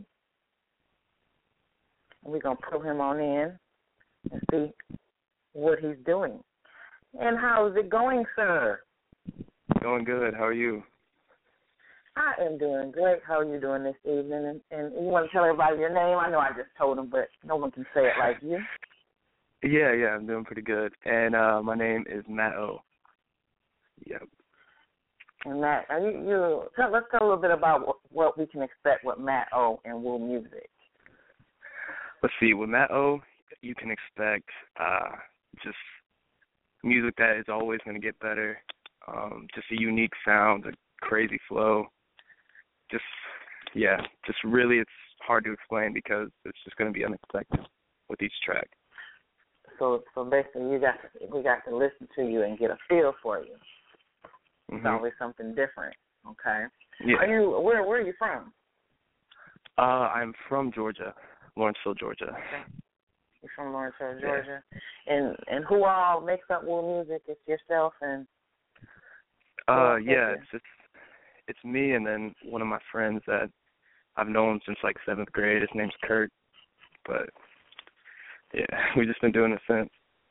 And we're going to pull him on in and see what he's doing. And how is it going, sir? Going good. How are you? I am doing great. How are you doing this evening? And, and you want to tell everybody your name? I know I just told them, but no one can say it like you. Yeah, yeah, I'm doing pretty good. And uh, my name is Matt O. Yep. And Matt, are you, you tell, let's tell a little bit about what, what we can expect with Matt O and Woo Music. Let's see. With Matt O, you can expect uh, just music that is always going to get better, um, just a unique sound, a crazy flow. Just, yeah, just really it's hard to explain because it's just going to be unexpected with each track. So, so basically, you got to, we got to listen to you and get a feel for you. It's Mm-hmm. always something different. Okay. Yeah. Are you where? Where are you from? Uh, I'm from Georgia, Lawrenceville, Georgia. Okay. You're from Lawrenceville, Georgia. Yeah. And and who all makes up Woo Music? It's yourself and. Uh, yeah, it's just it's me and then one of my friends that I've known since like seventh grade. His name's Kurt, but yeah, we've just been doing it since.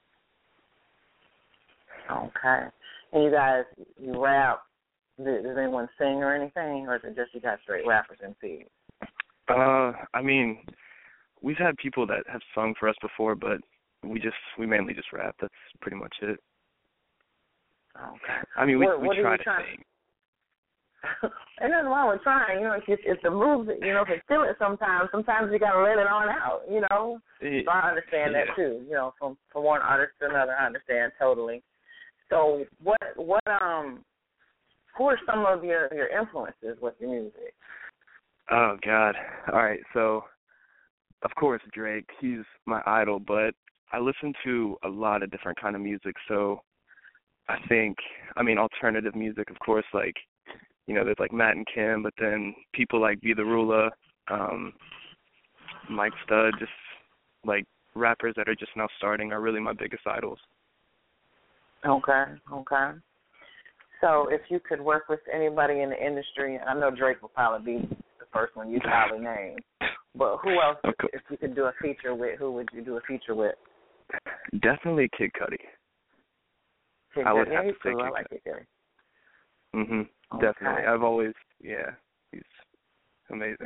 Okay. And you guys, you rap. Does anyone sing or anything, or is it just you guys straight rappers and M Cs? Uh, I mean, we've had people that have sung for us before, but we just we mainly just rap. That's pretty much it. Okay. I mean, we what, we what try are you to trying, sing. Ain't nothing wrong with trying. You know, if it's the moves, you know, if it's feel it sometimes, sometimes you got to let it on out, you know. Yeah. So I understand that, too, you know, from, from one artist to another. I understand totally. So what, what, um, who are some of your, your influences with your music? Oh, God. All right, so, of course, Drake, he's my idol, but I listen to a lot of different kind of music, so I think, I mean, alternative music, of course, like, you know, there's like Matt and Kim, but then people like Be The Ruler, um, Mike Stud, just like rappers that are just now starting are really my biggest idols. Okay, okay. So if you could work with anybody in the industry, I know Drake will probably be the first one you probably name, but who else, okay. if you could do a feature with, who would you do a feature with? Definitely Kid Cudi. Kid I would Cudi, have to say too. Kid I like Kid Cudi. Mhm. Okay. Definitely. I've always, yeah, he's amazing.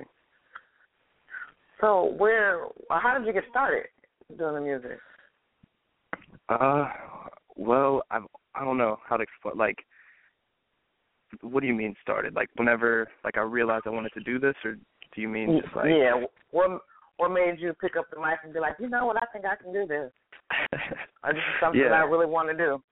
So where, how did you get started doing the music? Uh, well, I I don't know how to explain. Like, what do you mean started? Like, whenever, like, I realized I wanted to do this, or do you mean just like? Yeah. What What made you pick up the mic and be like, you know what, I think I can do this, or this is something yeah. I really want to do?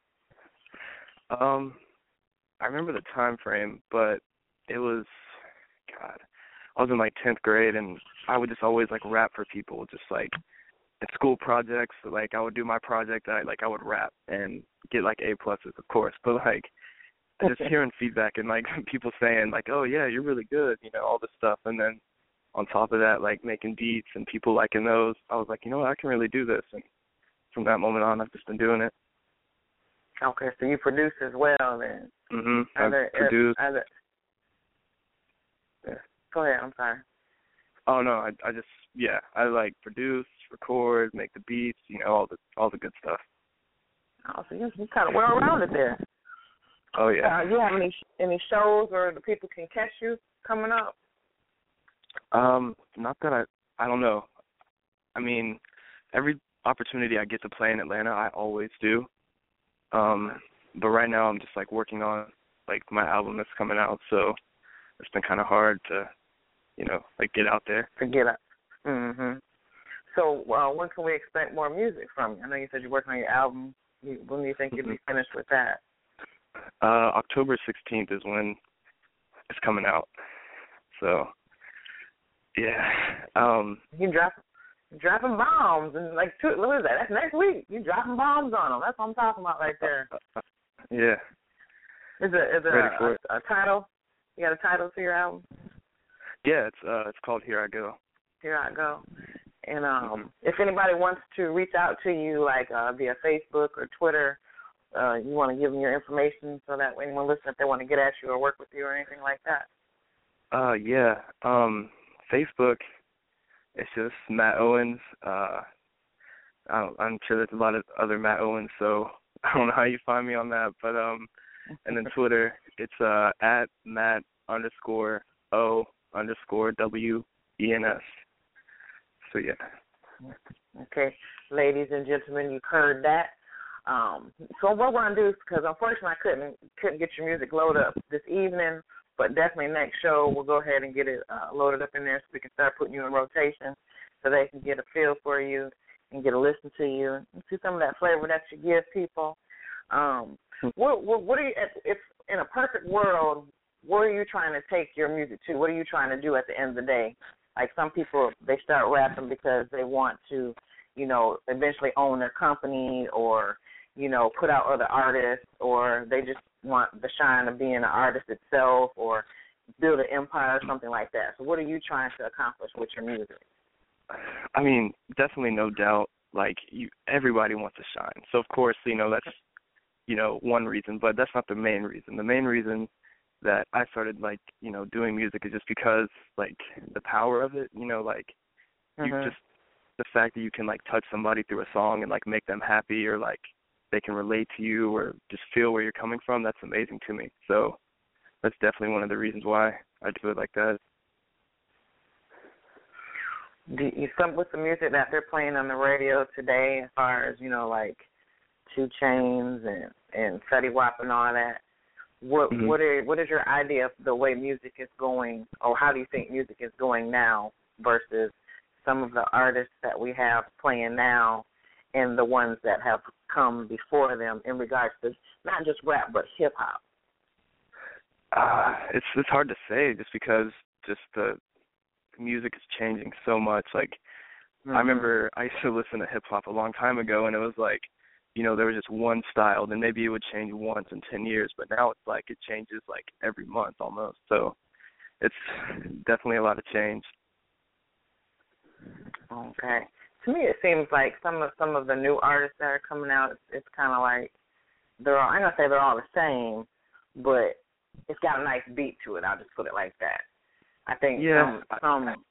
Um. I remember the time frame, but it was, God, I was in like tenth grade, and I would just always like rap for people, just like at school projects. Like I would do my project, I like I would rap and get like A pluses, of course. But like just hearing feedback and like people saying like, oh yeah, you're really good, you know, all this stuff, and then on top of that, like making beats and people liking those, I was like, you know what, I can really do this. And from that moment on, I've just been doing it. Okay, so you produce as well then. Mhm. I produce. Are there, yeah. Go ahead. I'm sorry. Oh no, I I just yeah, I like produce, record, make the beats, you know, all the all the good stuff. Oh, so you you kind of well rounded there. Oh yeah. Uh, you have any any shows where the people can catch you coming up? Um, not that I I don't know. I mean, every opportunity I get to play in Atlanta, I always do. Um, but right now I'm just like working on like my album that's coming out, so it's been kind of hard to, you know, like get out there. To get out. Mhm. So, uh, when can we expect more music from you? I know you said you're working on your album. You, when do you think you'll be finished with that? Uh, October sixteenth is when it's coming out. So, yeah. Um, you drop. Dropping bombs and like two, what is that? That's next week. You dropping bombs on them. That's what I'm talking about right there. Yeah. Is it is it Ready a, for it. a, a title? You got a title to your album? Yeah, it's uh it's called Here I Go. Here I Go. And um, mm-hmm. if anybody wants to reach out to you like uh, via Facebook or Twitter, uh, you want to give them your information so that when anyone listens, if they want to get at you or work with you or anything like that. Uh yeah. Um, Facebook. It's just Matt Owens. Uh, I don't, I'm sure there's a lot of other Matt Owens, so I don't know how you find me on that. But um, and then Twitter, it's uh at Matt underscore O underscore W E N S. So yeah. Okay, ladies and gentlemen, you've heard that. Um, so what we're gonna do is, because unfortunately I couldn't couldn't get your music loaded up this evening. But definitely next show we'll go ahead and get it uh, loaded up in there so we can start putting you in rotation so they can get a feel for you and get a listen to you and see some of that flavor that you give people. Um, what, what, what are you, if in a perfect world, where are you trying to take your music to? What are you trying to do at the end of the day? Like some people, they start rapping because they want to, you know, eventually own their company or, you know, put out other artists, or they just want the shine of being an artist itself or build an empire or something like that. So what are you trying to accomplish with your music? I mean, definitely no doubt, like, you, everybody wants to shine. So, of course, you know, that's, you know, one reason, but that's not the main reason. The main reason that I started, like, you know, doing music is just because, like, the power of it, you know, like, mm-hmm. you just, the fact that you can, like, touch somebody through a song and, like, make them happy or, like, they can relate to you or just feel where you're coming from, that's amazing to me. So that's definitely one of the reasons why I do it like that. Do you, some, with the music that they're playing on the radio today, as far as, you know, like two Chainz and, and Fetty Wap and all that, what mm-hmm. what are what is your idea of the way music is going, or how do you think music is going now versus some of the artists that we have playing now and the ones that have come before them in regards to not just rap but hip hop? Uh, it's it's hard to say just because just the music is changing so much. Like mm-hmm. I remember I used to listen to hip hop a long time ago, and it was like, you know, there was just one style, then maybe it would change once in ten years, but now it's like it changes like every month almost. So it's definitely a lot of change. Okay. To me, it seems like some of some of the new artists that are coming out, it's, it's kind of like they're all, I'm gonna say they're all the same, but it's got a nice beat to it. I'll just put it like that. I think yeah, some some, I,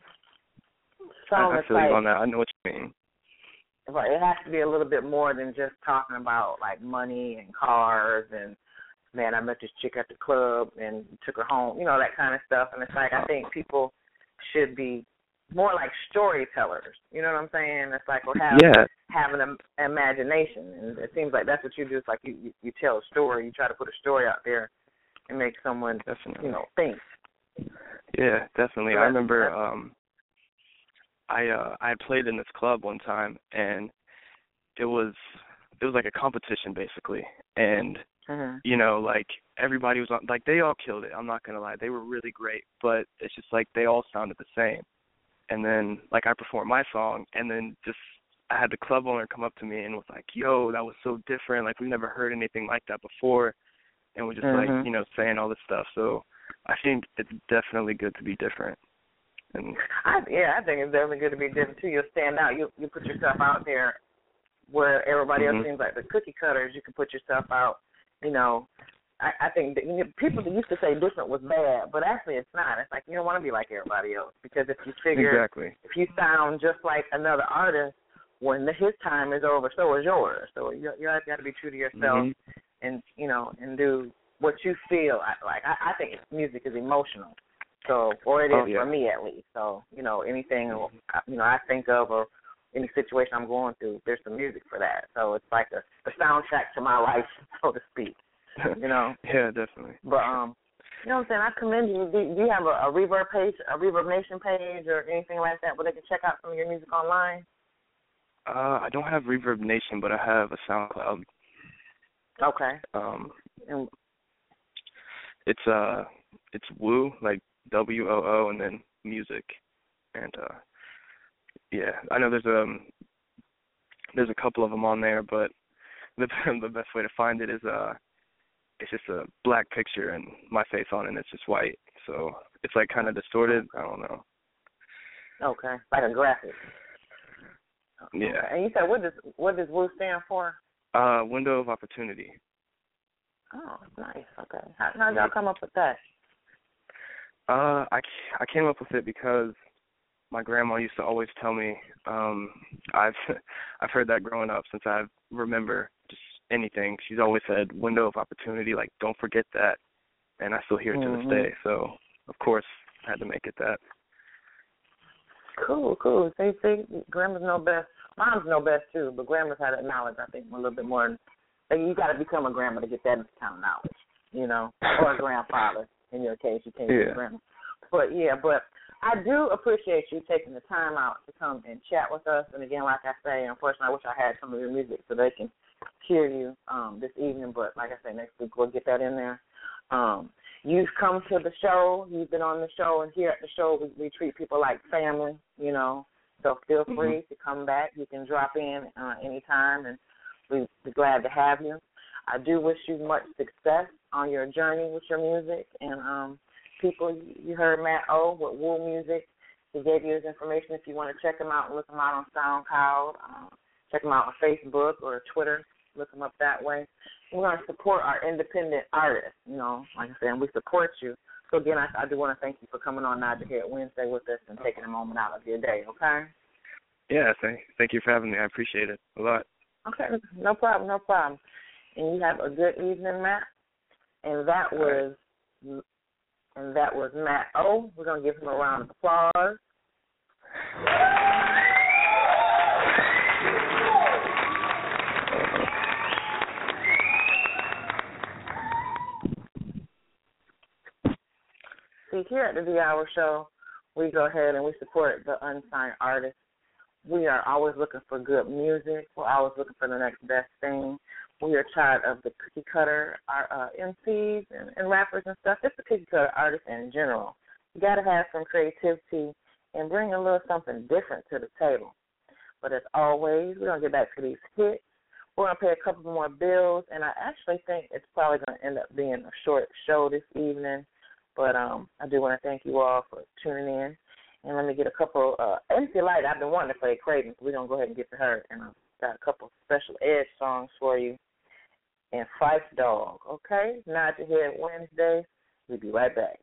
some I, I it's feel like, you on that. I know what you mean. But it has to be a little bit more than just talking about like money and cars and, man, I met this chick at the club and took her home, you know, that kind of stuff. And it's like I think people should be more like storytellers. You know what I'm saying? It's like we're having yeah. having an imagination, and it seems like that's what you do. It's like you, you you tell a story, you try to put a story out there and make someone definitely. you know think. Yeah, definitely. So I remember um, I uh, I had played in this club one time, and it was it was like a competition basically, and mm-hmm. you know, like everybody was on, like they all killed it. I'm not gonna lie, they were really great, but it's just like they all sounded the same. And then, like, I performed my song, and then just I had the club owner come up to me and was like, yo, that was so different. Like, we've never heard anything like that before. And we're just, mm-hmm. like, you know, saying all this stuff. So I think it's definitely good to be different. And I, yeah, I think it's definitely good to be different, too. You'll stand out. You you put yourself out there where everybody mm-hmm. else seems like the cookie cutters. You can put yourself out, you know. I, I think that, you know, people that used to say different was bad, but actually it's not. It's like you don't want to be like everybody else, because if you figure exactly. if you sound just like another artist, when the, his time is over, so is yours. So you you got to be true to yourself, mm-hmm. and you know, and do what you feel like. I, I think music is emotional, so or it is oh, yeah. for me at least. So you know, anything you know I think of or any situation I'm going through, there's some music for that. So it's like a, a soundtrack to my life, so to speak. You know. Yeah, definitely. But um, you know what I'm saying? I commend you. Do, do you have a, a Reverb page, a Reverb Nation page, or anything like that, where they can check out some of your music online? Uh, I don't have Reverb Nation, but I have a SoundCloud. Okay. Um, and it's uh, it's Woo, like W O O, and then music, and uh, yeah, I know there's um, there's a couple of them on there, but the the best way to find it is uh. it's just a black picture and my face on it, and it's just white. So it's like kind of distorted. I don't know. Okay, like a graphic. Yeah. Okay. And you said, what does what does W O O stand for? Uh, window of opportunity. Oh, nice. Okay. How how did y'all come up with that? Uh, I, I came up with it because my grandma used to always tell me. Um, I've I've heard that growing up since I remember just anything. She's always said window of opportunity, like don't forget that, and I still hear it mm-hmm. to this day. So of course I had to make it that. Cool, cool. See, see, grandmas know best. Moms know best too, but grandmas had that knowledge, I think, a little bit more. Like, you got to become a grandma to get that kind of knowledge, you know, or a grandfather. In your case, you can't yeah. be a grandma. But yeah, but I do appreciate you taking the time out to come and chat with us. And again, like I say, unfortunately, I wish I had some of your music so they can hear you um, this evening. But like I say, next week we'll get that in there. Um, you've come to the show. You've been on the show, and here at the show we, we treat people like family, you know. So feel free mm-hmm. to come back. You can drop in uh, anytime, and we'd be glad to have you. I do wish you much success on your journey with your music. And um, people, you heard Matt O with W O O Music. He gave you his information if you want to check him out and look him out on SoundCloud. Uh, check him out on Facebook or Twitter. Look him up that way. We're going to support our independent artists, you know, like I said, and we support you. So, again, I, I do want to thank you for coming on Nod Your Head Wednesday with us and taking a moment out of your day, okay? Yeah, thank, thank you for having me. I appreciate it a lot. Okay, no problem, no problem. And you have a good evening, Matt. And that was right. and that was Matt O. We're going to give him a round of applause. week here at the D-Hour Show, we go ahead and we support the unsigned artists. We are always looking for good music. We're always looking for the next best thing. We are tired of the cookie cutter uh, M Cs and, and rappers and stuff. Just the cookie cutter artists in general. You got to have some creativity and bring a little something different to the table. But as always, we're going to get back to these hits. We're going to pay a couple more bills, and I actually think it's probably going to end up being a short show this evening. But um, I do want to thank you all for tuning in. And let me get a couple, uh, M C Light, I've been wanting to play Craven, so we're going to go ahead and get to her. And I've got a couple special edge songs for you. And Phife Dawg, okay? Nod Your Head Wednesday. We'll be right back.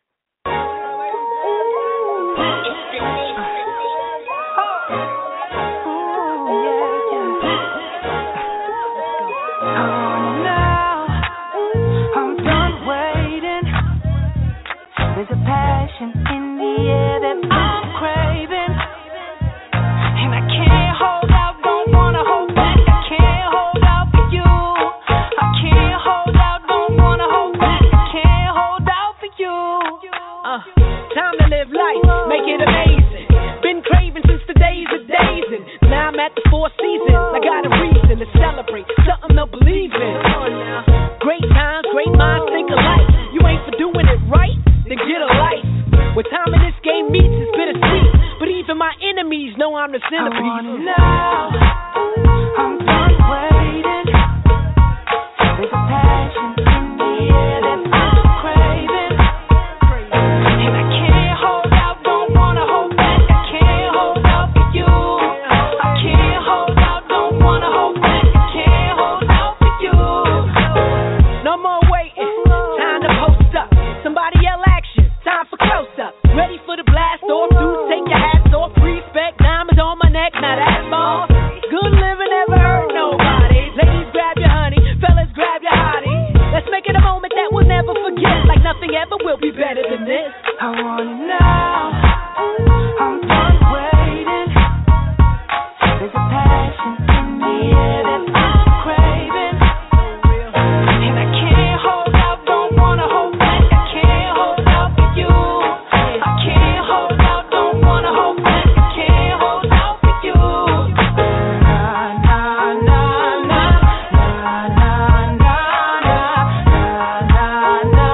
There's a passion in the air that I'm craving, and I can't hold out, don't wanna hold back. I can't hold out for you. I can't hold out, don't wanna hold back. I can't hold out for you. Uh, time to live life, make it amazing. Been craving since the days of days, and now I'm at the Four Seasons. I got a reason to celebrate, something to believe in. Great times, great minds think alike. You ain't for doing it right, then get a life. What time in this game meets is bittersweet, but even my enemies know I'm the centerpiece. I want it now. I'm done waiting. There's a passion in the air that I'm craving, and I can't hold out, don't wanna hold back. I can't hold out for you. I can't hold out, don't wanna hold back. I can't hold out for you. No more waiting, time to post up. Somebody yell action, time for close up. Ready for the blast off, dudes take your hats off. Respect, diamonds on my neck, now that's all. Good living never hurt nobody. Ladies grab your honey, fellas grab your hottie. Let's make it a moment that we'll never forget. Like nothing ever will be better than this. I want it now. I'm done waiting. There's a passion in the air that I'm craving, and I can't hold out, don't wanna hold back. I can't hold out for you. I can't hold out, don't wanna hold back. I can't hold out for you. Na na na na na na na na na na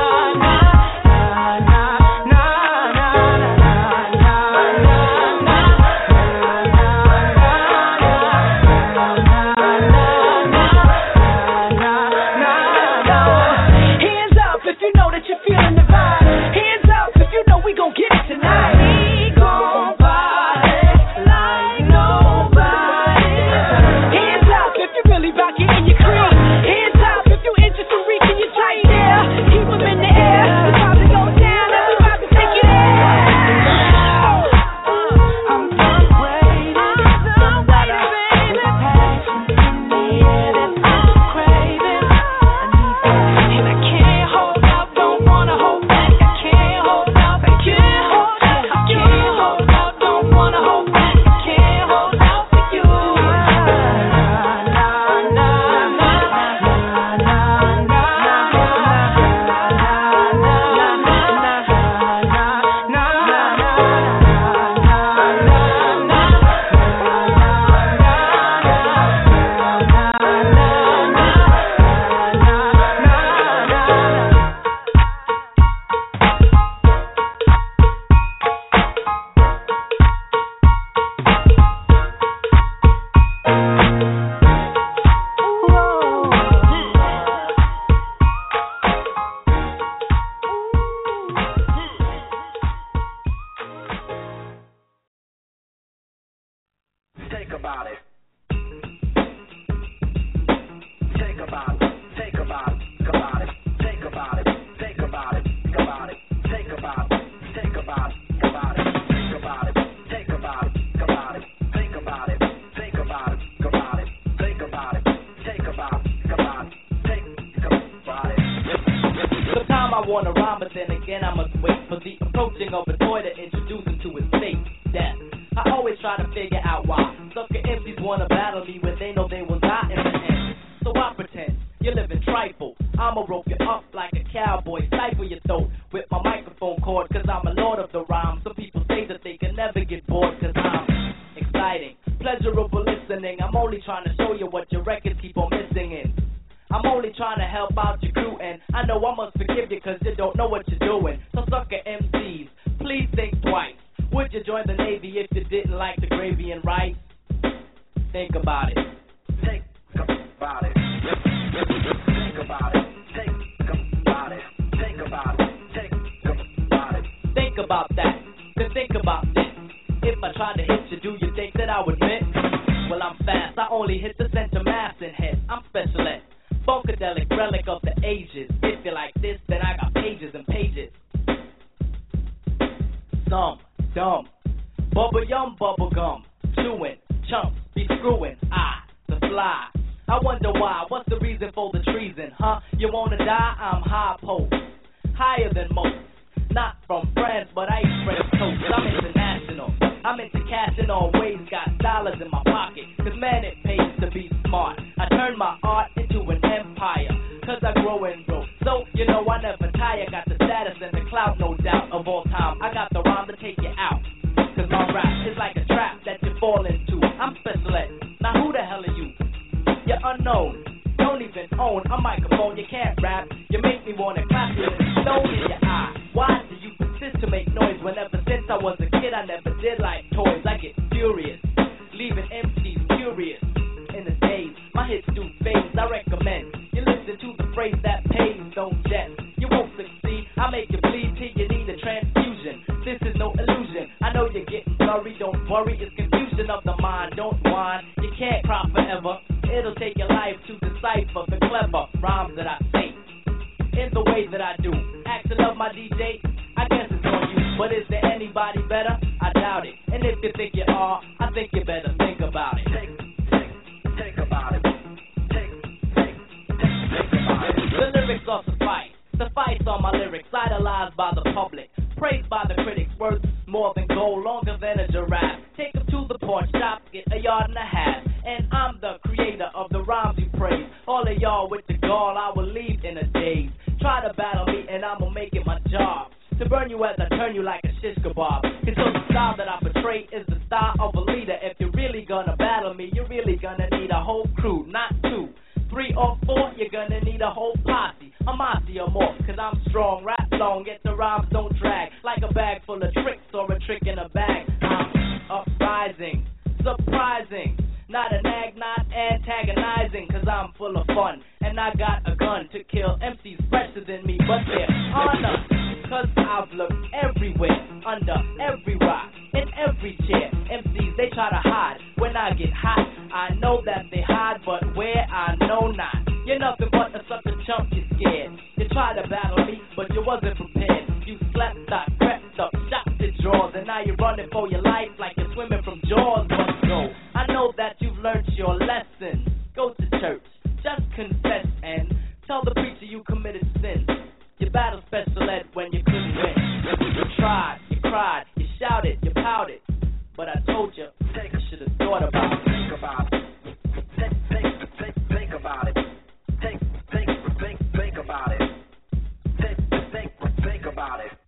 Hands up if you know that you're feeling the vibe. Hands up if you know we gon' get it tonight. We gon' party like nobody. Hands up if you really rock it in your crib. Hands up if you interested in reaching your tight there. Keep them in the air. It's about to go down and we about to take it there. I'm done waiting. I'm done waiting, baby. There's a passion in the air that I'm craving. And I can't hold out, don't wanna hold back. I can't hold out, I can't hold out, I can't hold out, don't wanna hold back. I can't hold out for you. Na na na na na na na Think about it. Think about it. Think about it. About it. Think about it. Think about it. About it. Think about it. Think about it. About it. Think about it. Think about it. About it. Think about it. Think about it. About it. Think about it. Think about it. About it. Think about it. Sometimes I wanna rhyme, but then again I must wait for the approaching of a toy to introduce him to his fate, death. I always try to figure out why sucker M Cs wanna battle me when they know they will die in the end. So I pretend you're living trifle. I'ma rope you up like a cowboy, stifle your throat with my microphone cord, cause I'm a lord of the rhyme. Some people say that they can never get bored, cause I'm exciting, pleasurable listening. I'm only trying to show you what your records keep on missing in. I'm only trying to help out your crew, and I know I must forgive you cause you don't know what you're doing. So sucker M Cs, please think twice. Would you join the Navy if you didn't like the gravy and rice? Think about it. Think about it. Think about it. Think about it. Think about it. Think about it. Think about that. Then think about this. If I tried to hit you, do you think that I would miss? Well, I'm fast. I only hit the center mass and hit. I'm special ed. Funkadelic relic of the ages. If you like this, then I got pages and pages. Some dumb. Bubble yum, bubble gum. Chewing. Chumps be screwing. I, the fly. I wonder why. What's the reason for the treason, huh? You wanna die? I'm high post. Higher than most. Not from France, but I express toast. I'm international. I'm into cashing on ways, got dollars in my pocket. Cause man, it pays to be smart. I turn my art into an empire. Cause I grow and grow. So, you know, I never tire. Got the status and the clout, no doubt, of all time. I got the rhyme to take you out. Cause my rap is like a trap that you fall into. I'm special ed. Now who the hell are you? You're unknown. Don't even own a microphone. You can't rap. You make me wanna clap you with a stone in your eye. Why do you persist to make noise when ever since I was a kid I never did like toys? I get furious, leaving M Cs curious. In the days, my hits do phase. I recommend you listen to the phrase that pays, don't jet. You won't succeed. I make you bleed till you need a transfusion. This is no illusion. I know you're getting blurry. Don't worry, it's confusion of the mind. Don't whine. You can't cry forever. It'll take your life to decipher the clever rhymes that I say in the way that I do. Act to love my D J, I guess it's on you. But is there anybody better? I doubt it. And if you think you are, I think you better think about it. Think, think, think about it. Think, think, think about it. The lyrics are suffice. Suffice on my lyrics, idolized by the public, praised by the critics, worth more than gold, longer than a giraffe. Take them to the pawn shop, get a yard and a half. And I'm the creator of the rhymes you praise. All of y'all with the gall, I will leave in a daze. Try to battle me and I'ma make it my job to burn you as I turn you like a shish kebab. Cause so the style that I portray is the style of a leader. If you're really gonna battle me, you're really gonna need a whole crew, not two. Three or four, you're gonna need a whole posse, a mossy or more. Cause I'm strong, rap long, yet the rhymes don't drag. Like a bag full of tricks or a trick in a bag. I'm uprising, surprising. Not a nag, not antagonizing, cause I'm full of fun. And I got a gun to kill M Cs fresher than me, but they're honor. Cause I've looked everywhere, under every rock, in every chair. M Cs, they try to hide. When I get hot, I know that they hide, but where I know not. You're nothing but a sucker chump, you're scared. You tried to battle me, but you wasn't prepared. You slept up, crept up, shot the drawers, and now you're running for your life like you're swimming from jaws. But go, I know that you've learned your lesson. Go to church, just confess and tell the preacher you committed sin. You battled special ed when you couldn't win. You tried, you cried, you shouted, you pouted. But I told you, you should have thought about it. Think about it. Think, think, think, think about it. Think, think, think, think about it. Think, think, think about it.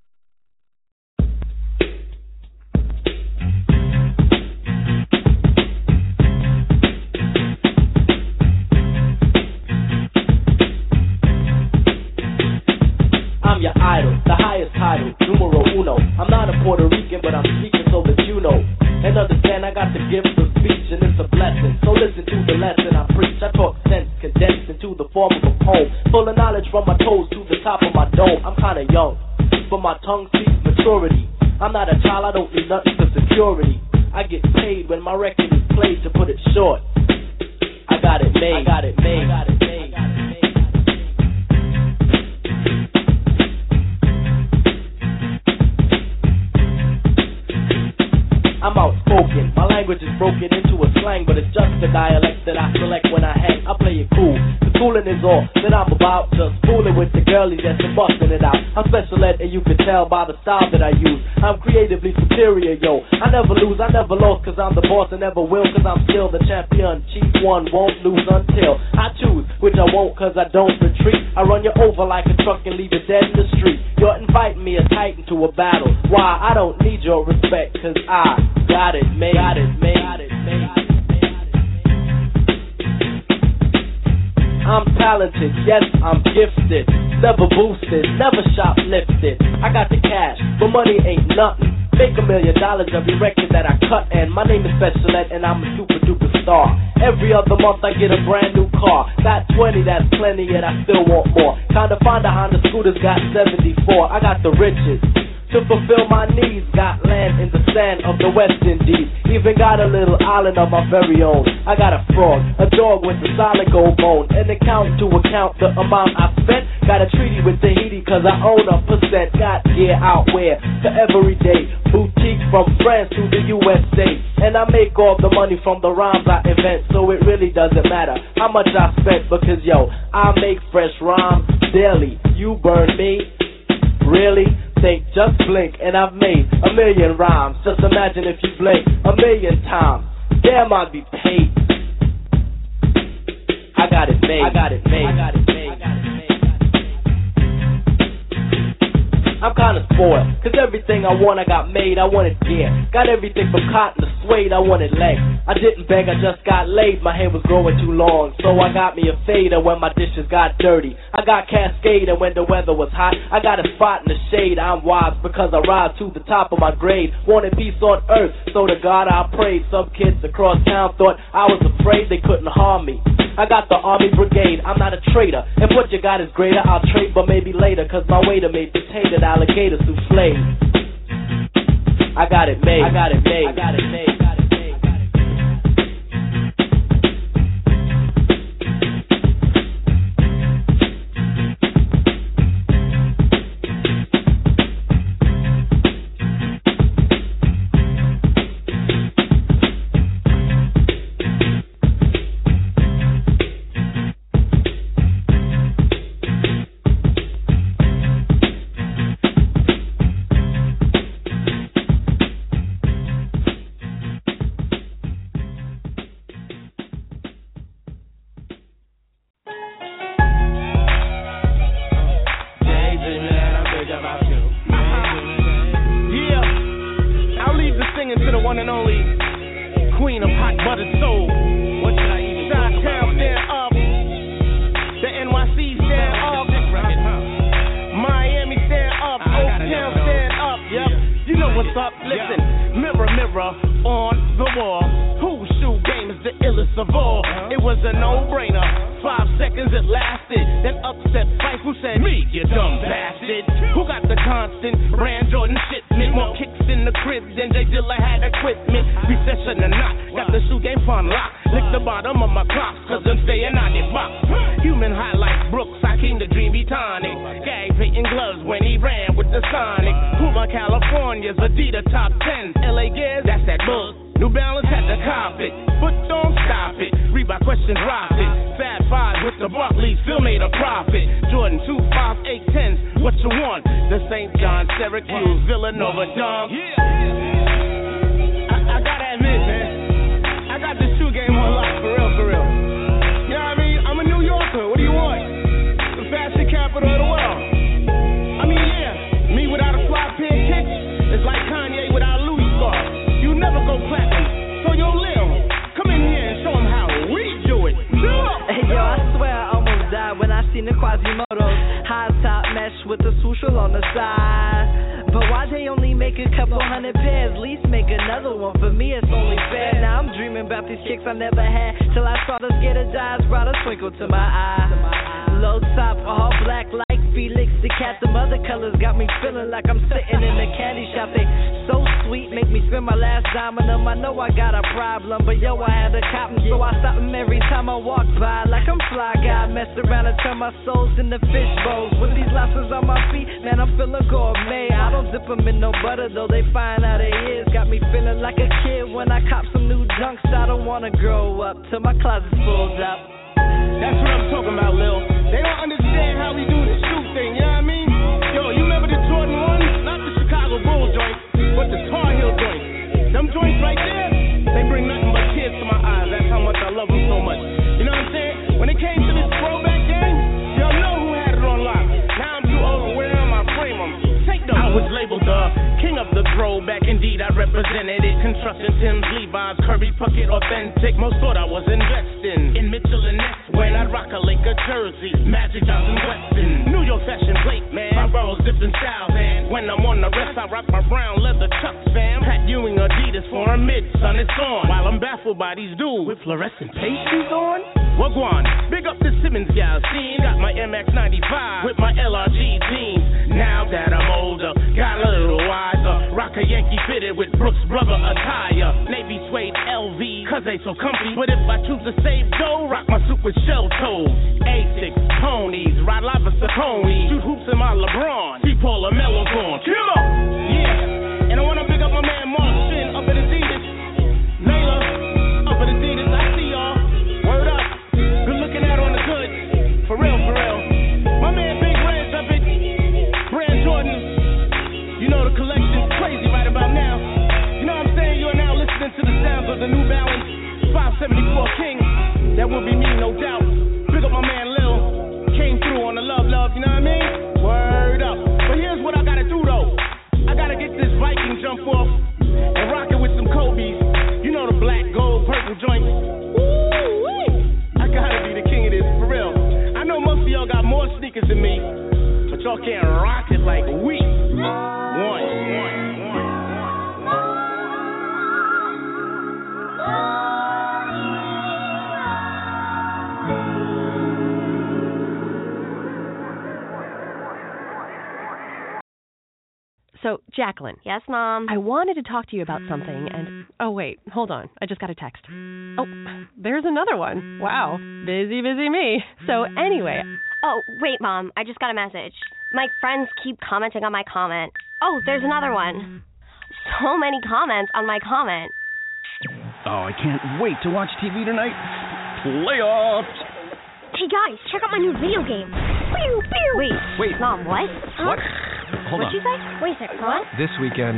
I'm your idol, the highest title, numero uno. I'm not a Puerto Rican, but I'm speaking so that you know. And understand I got the gift of speech and it's a blessing. So listen to the lesson I preach. I talk sense condensed into the form of a poem. Full of knowledge from my toes to the top of my dome. I'm kinda young, but my tongue speaks maturity. I'm not a child, I don't need nothing for security. I get paid when my record is played, to put it short. I got it made, I got it made, I got it made. I'm outspoken, my language is broken into a slang, but it's just the dialect that I select when I hang. I play it cool, the coolin' is all that I'm about. Just fooling with the girlies that's bustin' it out. I'm special ed and you can tell by the style that I use. I'm creatively superior, yo. I never lose, I never lost, cause I'm the boss and never will, cause I'm still the champion. Chief one won't lose until I choose, which I won't cause I don't retreat. I run you over like a truck and leave you dead in the street. You're inviting me a titan to a battle. Why? I don't need your respect, cause I got it made, got it made, got it made. I'm talented, yes, I'm gifted. Never boosted, never shoplifted. I got the cash, but money ain't nothing. Make a million dollars every record that I cut, and my name is Special Ed, and I'm a super duper star. Every other month I get a brand new car. Got twenty, that's plenty, yet I still want more. Kinda find a Honda Scooter's got seventy-four. I got the riches to fulfill my needs. Got land in the sand of the West Indies. Even got a little island of my very own. I got a frog, a dog with a solid gold bone. An account to account the amount I spent. Got a treaty with Tahiti cause I own a percent. Got gear out where for every day. Boutique from France to the U S A. And I make all the money from the rhymes I invent. So it really doesn't matter how much I spent. Because yo, I make fresh rhymes daily. You burn me? Really? Think, just blink, and I've made a million rhymes. Just imagine if you blink a million times. Damn, I'd be paid. I got it made. I got it made. I got it made. I got it made. I'm kinda spoiled, cause everything I want I got made, I wanted gear. Got everything from cotton to suede, I wanted legs. I didn't beg, I just got laid, my hair was growing too long. So I got me a fader when my dishes got dirty. I got Cascade and when the weather was hot. I got a spot in the shade, I'm wise because I rise to the top of my grade. Wanted peace on earth, so to God I prayed. Some kids across town thought I was afraid they couldn't harm me. I got the army brigade, I'm not a traitor. If what you got is greater, I'll trade, but maybe later. Cause my waiter made potato alligator souffle. I got it made, I got it made, I got it made. When it came to this throwback game, y'all know who had throwback, indeed I represented it. Construction, Tim's, Levi's, Kirby, Puckett, authentic. Most thought I was investing in Mitchell and Ness when I'd rock a Laker jersey. Magic Johnson Weston, New York fashion plate, man. My boroughs dipped in style, man. When I'm on the rest, I rock my brown leather chucks, fam. Pat Ewing, Adidas for a mid, sun it's on. While I'm baffled by these dudes with fluorescent pastries on. Wagwan, big up the Simmons gal scene. Got my M X ninety-five with my L R G jeans. Now that I'm older, got a little wiser. Rock a Yankee fitted with Brooks Brother attire. Navy suede L V, cause they so comfy. But if I choose to save dough, rock my suit with shell toes. Asics, ponies, ride lava Saucony. Shoot hoops in my LeBron. See Paul LaMelo's on. Chill up! Yeah, and I wanna pick up my man Mark Finn up at Adidas. Layla, up at Adidas, I see y'all. Word up. Good looking out on the good. For real, for real. My man Big Reds up at Brand Jordan. You know the collection's crazy right about now. You know what I'm saying? You are now listening to the sounds of the New Balance five seventy-four King. That will be me, no doubt. Big up my man Lil. Came through on the love, love, you know what I mean? Word up. But here's what I gotta do though. I gotta get this Viking jump off and rock it with some Kobe's. You know the black, gold, purple joints. Woo-wee. I gotta be the king of this, for real. I know most of y'all got more sneakers than me, but y'all can't rock it like we. One, one, one. So, Jacqueline. Yes, Mom? I wanted to talk to you about something, and... Oh, wait, hold on. I just got a text. Oh, there's another one. Wow. Busy, busy me. So, anyway... Oh, wait, Mom. I just got a message. My friends keep commenting on my comment. Oh, there's another one. So many comments on my comment. Oh, I can't wait to watch T V tonight. Playoffs! Hey, guys, check out my new video game. Pew, pew. Wait. Wait. Mom, what? Huh? What? Hold What'd on. you say? Wait a second. What? This weekend,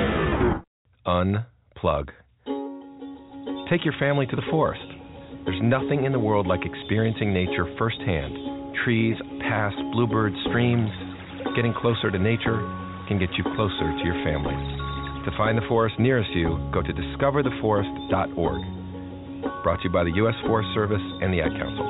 unplug. Take your family to the forest. There's nothing in the world like experiencing nature firsthand. Trees, paths, bluebirds, streams. Getting closer to nature can get you closer to your family. To find the forest nearest you, go to discover the forest dot org. Brought to you by the U S Forest Service and the Ad Council.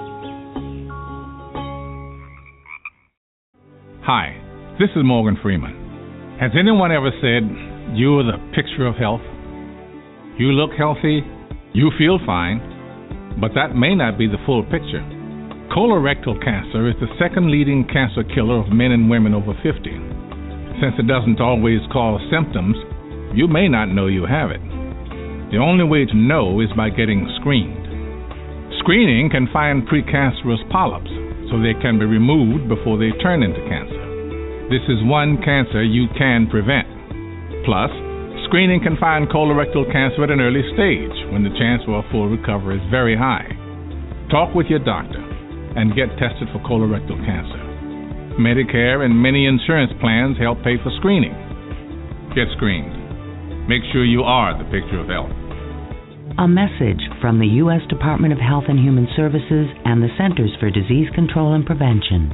Hi, this is Morgan Freeman. Has anyone ever said, you are the picture of health? You look healthy, you feel fine, but that may not be the full picture. Colorectal cancer is the second leading cancer killer of men and women over fifty. Since it doesn't always cause symptoms, you may not know you have it. The only way to know is by getting screened. Screening can find precancerous polyps, so they can be removed before they turn into cancer. This is one cancer you can prevent. Plus, screening can find colorectal cancer at an early stage when the chance for a full recovery is very high. Talk with your doctor and get tested for colorectal cancer. Medicare and many insurance plans help pay for screening. Get screened. Make sure you are the picture of health. A message from the U S Department of Health and Human Services and the Centers for Disease Control and Prevention.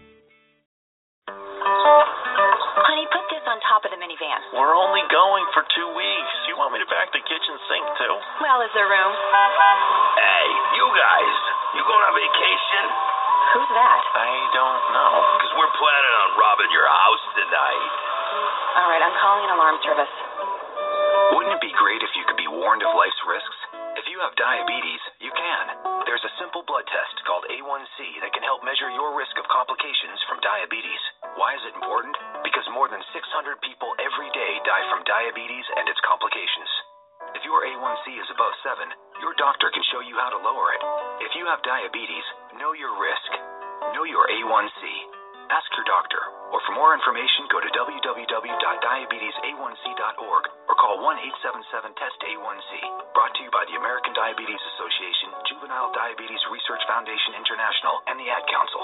Honey, put this on top of the minivan. We're only going for two weeks. You want me to pack the kitchen sink, too? Well, is there room? Hey, you guys. You going on vacation? Who's that? I don't know. Because we're planning on robbing your house tonight. All right, I'm calling an alarm service. Wouldn't it be great if you could be warned of life's risks? If you have diabetes, you can. There's a simple blood test called A one C that can help measure your risk of complications from diabetes. Why is it important? Because more than six hundred people every day die from diabetes and its complications. If your A one C is above seven, your doctor can show you how to lower it. If you have diabetes, know your risk. Know your A one C. Ask your doctor, or for more information, go to w w w dot diabetes a one c dot org or call one eight seven seven test A one C. Brought to you by the American Diabetes Association, Juvenile Diabetes Research Foundation International, and the Ad Council.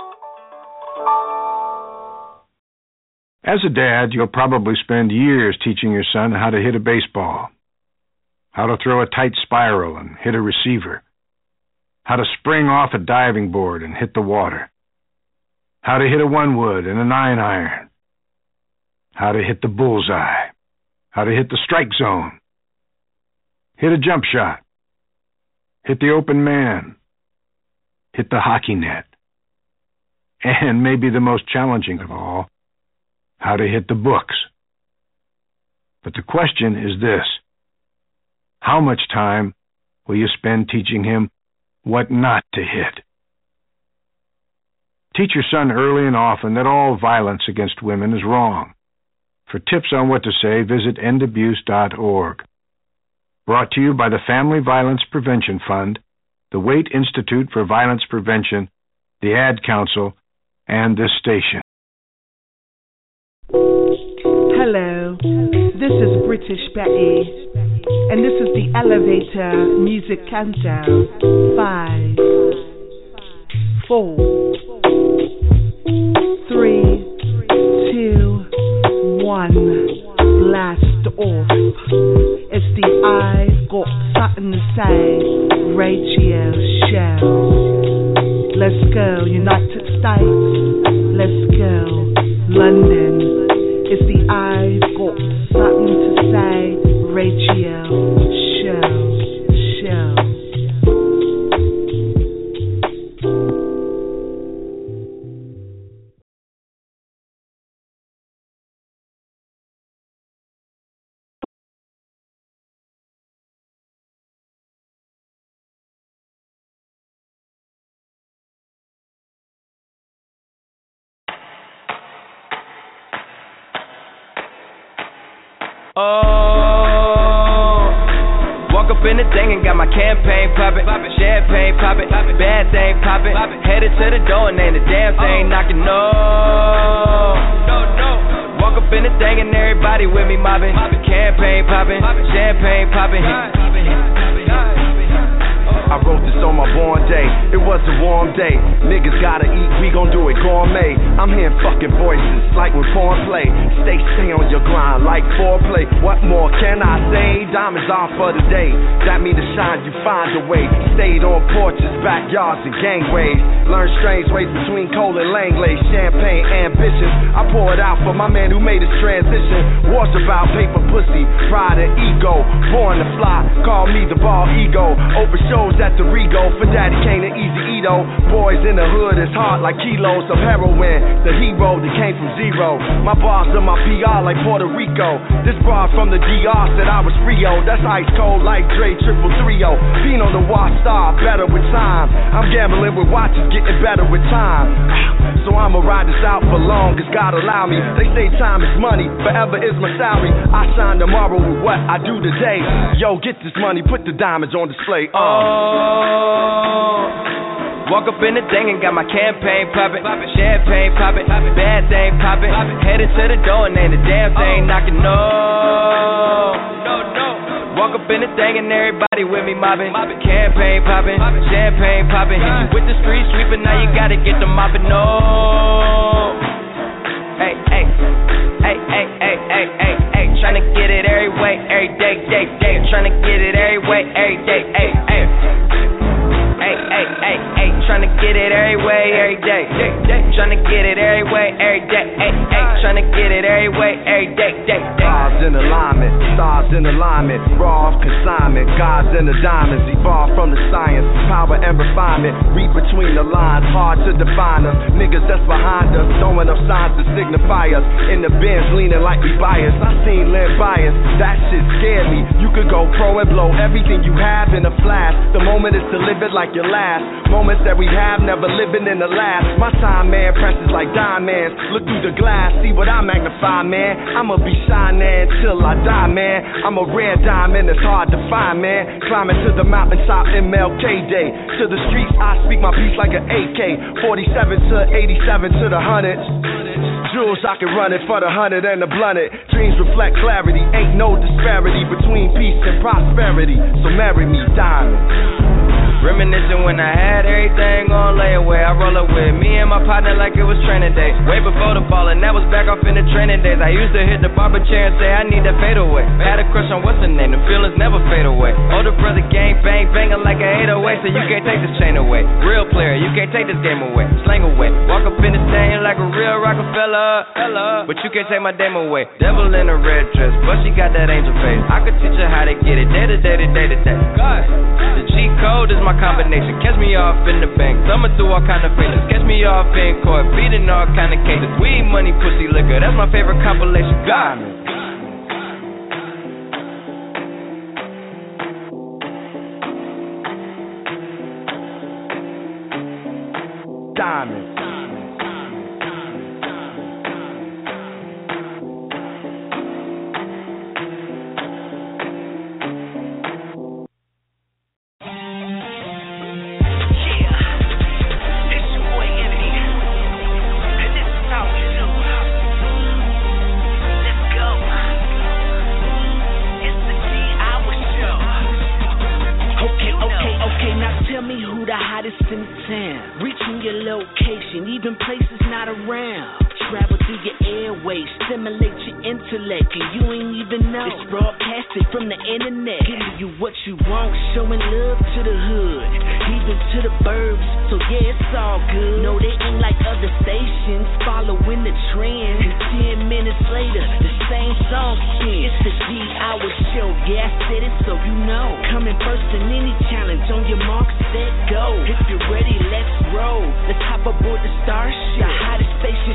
As a dad, you'll probably spend years teaching your son how to hit a baseball, how to throw a tight spiral and hit a receiver, how to spring off a diving board and hit the water, how to hit a one-wood and a nine-iron, how to hit the bullseye, how to hit the strike zone, hit a jump shot, hit the open man, hit the hockey net, and maybe the most challenging of all, how to hit the books. But the question is this: how much time will you spend teaching him what not to hit? Teach your son early and often that all violence against women is wrong. For tips on what to say, visit end abuse dot org. Brought to you by the Family Violence Prevention Fund, the Waite Institute for Violence Prevention, the Ad Council, and this station. Hello, this is British Betty, and this is the Elevator Music Countdown. Five, four, three, two, one, blast off. It's the I've Got Something to Say radio show. Let's go, United States. Let's go, London. It's the I've Got Something to Say radio show. Show. Oh, walk up in the thing and got my campaign poppin', champagne poppin', bad thing poppin', headed to the door and ain't a damn thing knocking. No, no, no. Walk up in the thing and everybody with me mobbing, campaign poppin', champagne poppin'. I wrote this on my born day, it was a warm day. Niggas gotta eat, we gon' do it gourmet. I'm hearing fucking voices like when porn play. Stay, stay on your grind like foreplay. What more can I say? Diamonds off for the day. That mean to shine, you find a way. Stayed on porches, backyards, and gangways. Learned strange ways between Cole and Langley. Champagne ambitions, I pour it out for my man who made his transition. War's about paper pussy, pride and ego. Born to fly, call me the ball ego. Over shows at the Rego, for Daddy Kane and Easy Edo. Boys in the hood is hard like kilos of heroin. The hero that came from zero. My bars on my P R like Puerto Rico. This broad from the D R said I was Rio. That's ice cold like Dre triple three oh. Being on the watch star, better with time. I'm gambling with watches, getting better with time. So I'ma ride this out for long, cause God allow me. They say time is money, forever is my salary. I shine tomorrow with what I do today. Yo, get this money, put the diamonds on display. Uh. Oh, walk up in the thing and got my campaign poppin', champagne poppin', bad thing poppin', headed to the door and ain't a damn thing knocking. No, no, no. Walk up in the thing and everybody with me mobbing, campaign poppin', champagne poppin'. Hit you with the street sweeping, now you gotta get the mopping. No, hey, hey, hey, hey, hey, hey, hey, hey, tryna get it every way, every day, day, day, tryna get it every way, every day, hey, hey. Hey, hey, hey, hey, tryna get it every way, every day, day, day. Tryna get it every way, every day, hey, hey. Tryna get it every way, every day, day, day. Stars in alignment, stars in alignment, raw consignment, gods in the diamonds, evolve from the science, power and refinement, read between the lines, hard to define us. Niggas that's behind us, throwing up signs to signify us. In the bins, leaning like we biased. I seen Lynn bias, that shit scared me. You could go pro and blow everything you have in a flash. The moment is to live it like your last. Moments that we have, never living in the last. My time, man, presses like diamonds. Look through the glass, see what I magnify, man. I'ma be shining till I die, man. I'm a rare diamond, it's hard to find, man. Climbing to the mountaintop, M L K Day. To the streets, I speak my piece like an A K. forty-seven to eighty-seven to the hundreds. Jewels, I can run it for the hundred and the blunted. Dreams reflect clarity, ain't no disparity between peace and prosperity. So marry me, diamond. Reminiscing when I had everything on layaway. I roll up with me and my partner like it was training day. Way before the ball, and that was back off in the training days. I used to hit the barber chair and say I need that fade away. Had a crush on what's her name, the feelings never fade away. Older brother gang bang banging like a eight oh eight, so you can't take this chain away. Real player, you can't take this game away. Slang away, walk up in this thing like a real Rockefeller, but you can't take my dame away. Devil in a red dress, but she got that angel face. I could teach her how to get it day to day to day to day. The G code is my combination. Catch me off in the bank, thumbing through all kind of faces. Catch me off in court, beating all kind of cases. Weed, money, pussy, liquor, that's my favorite compilation. God. Diamonds.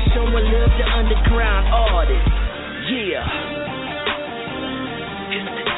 Yeah. It's the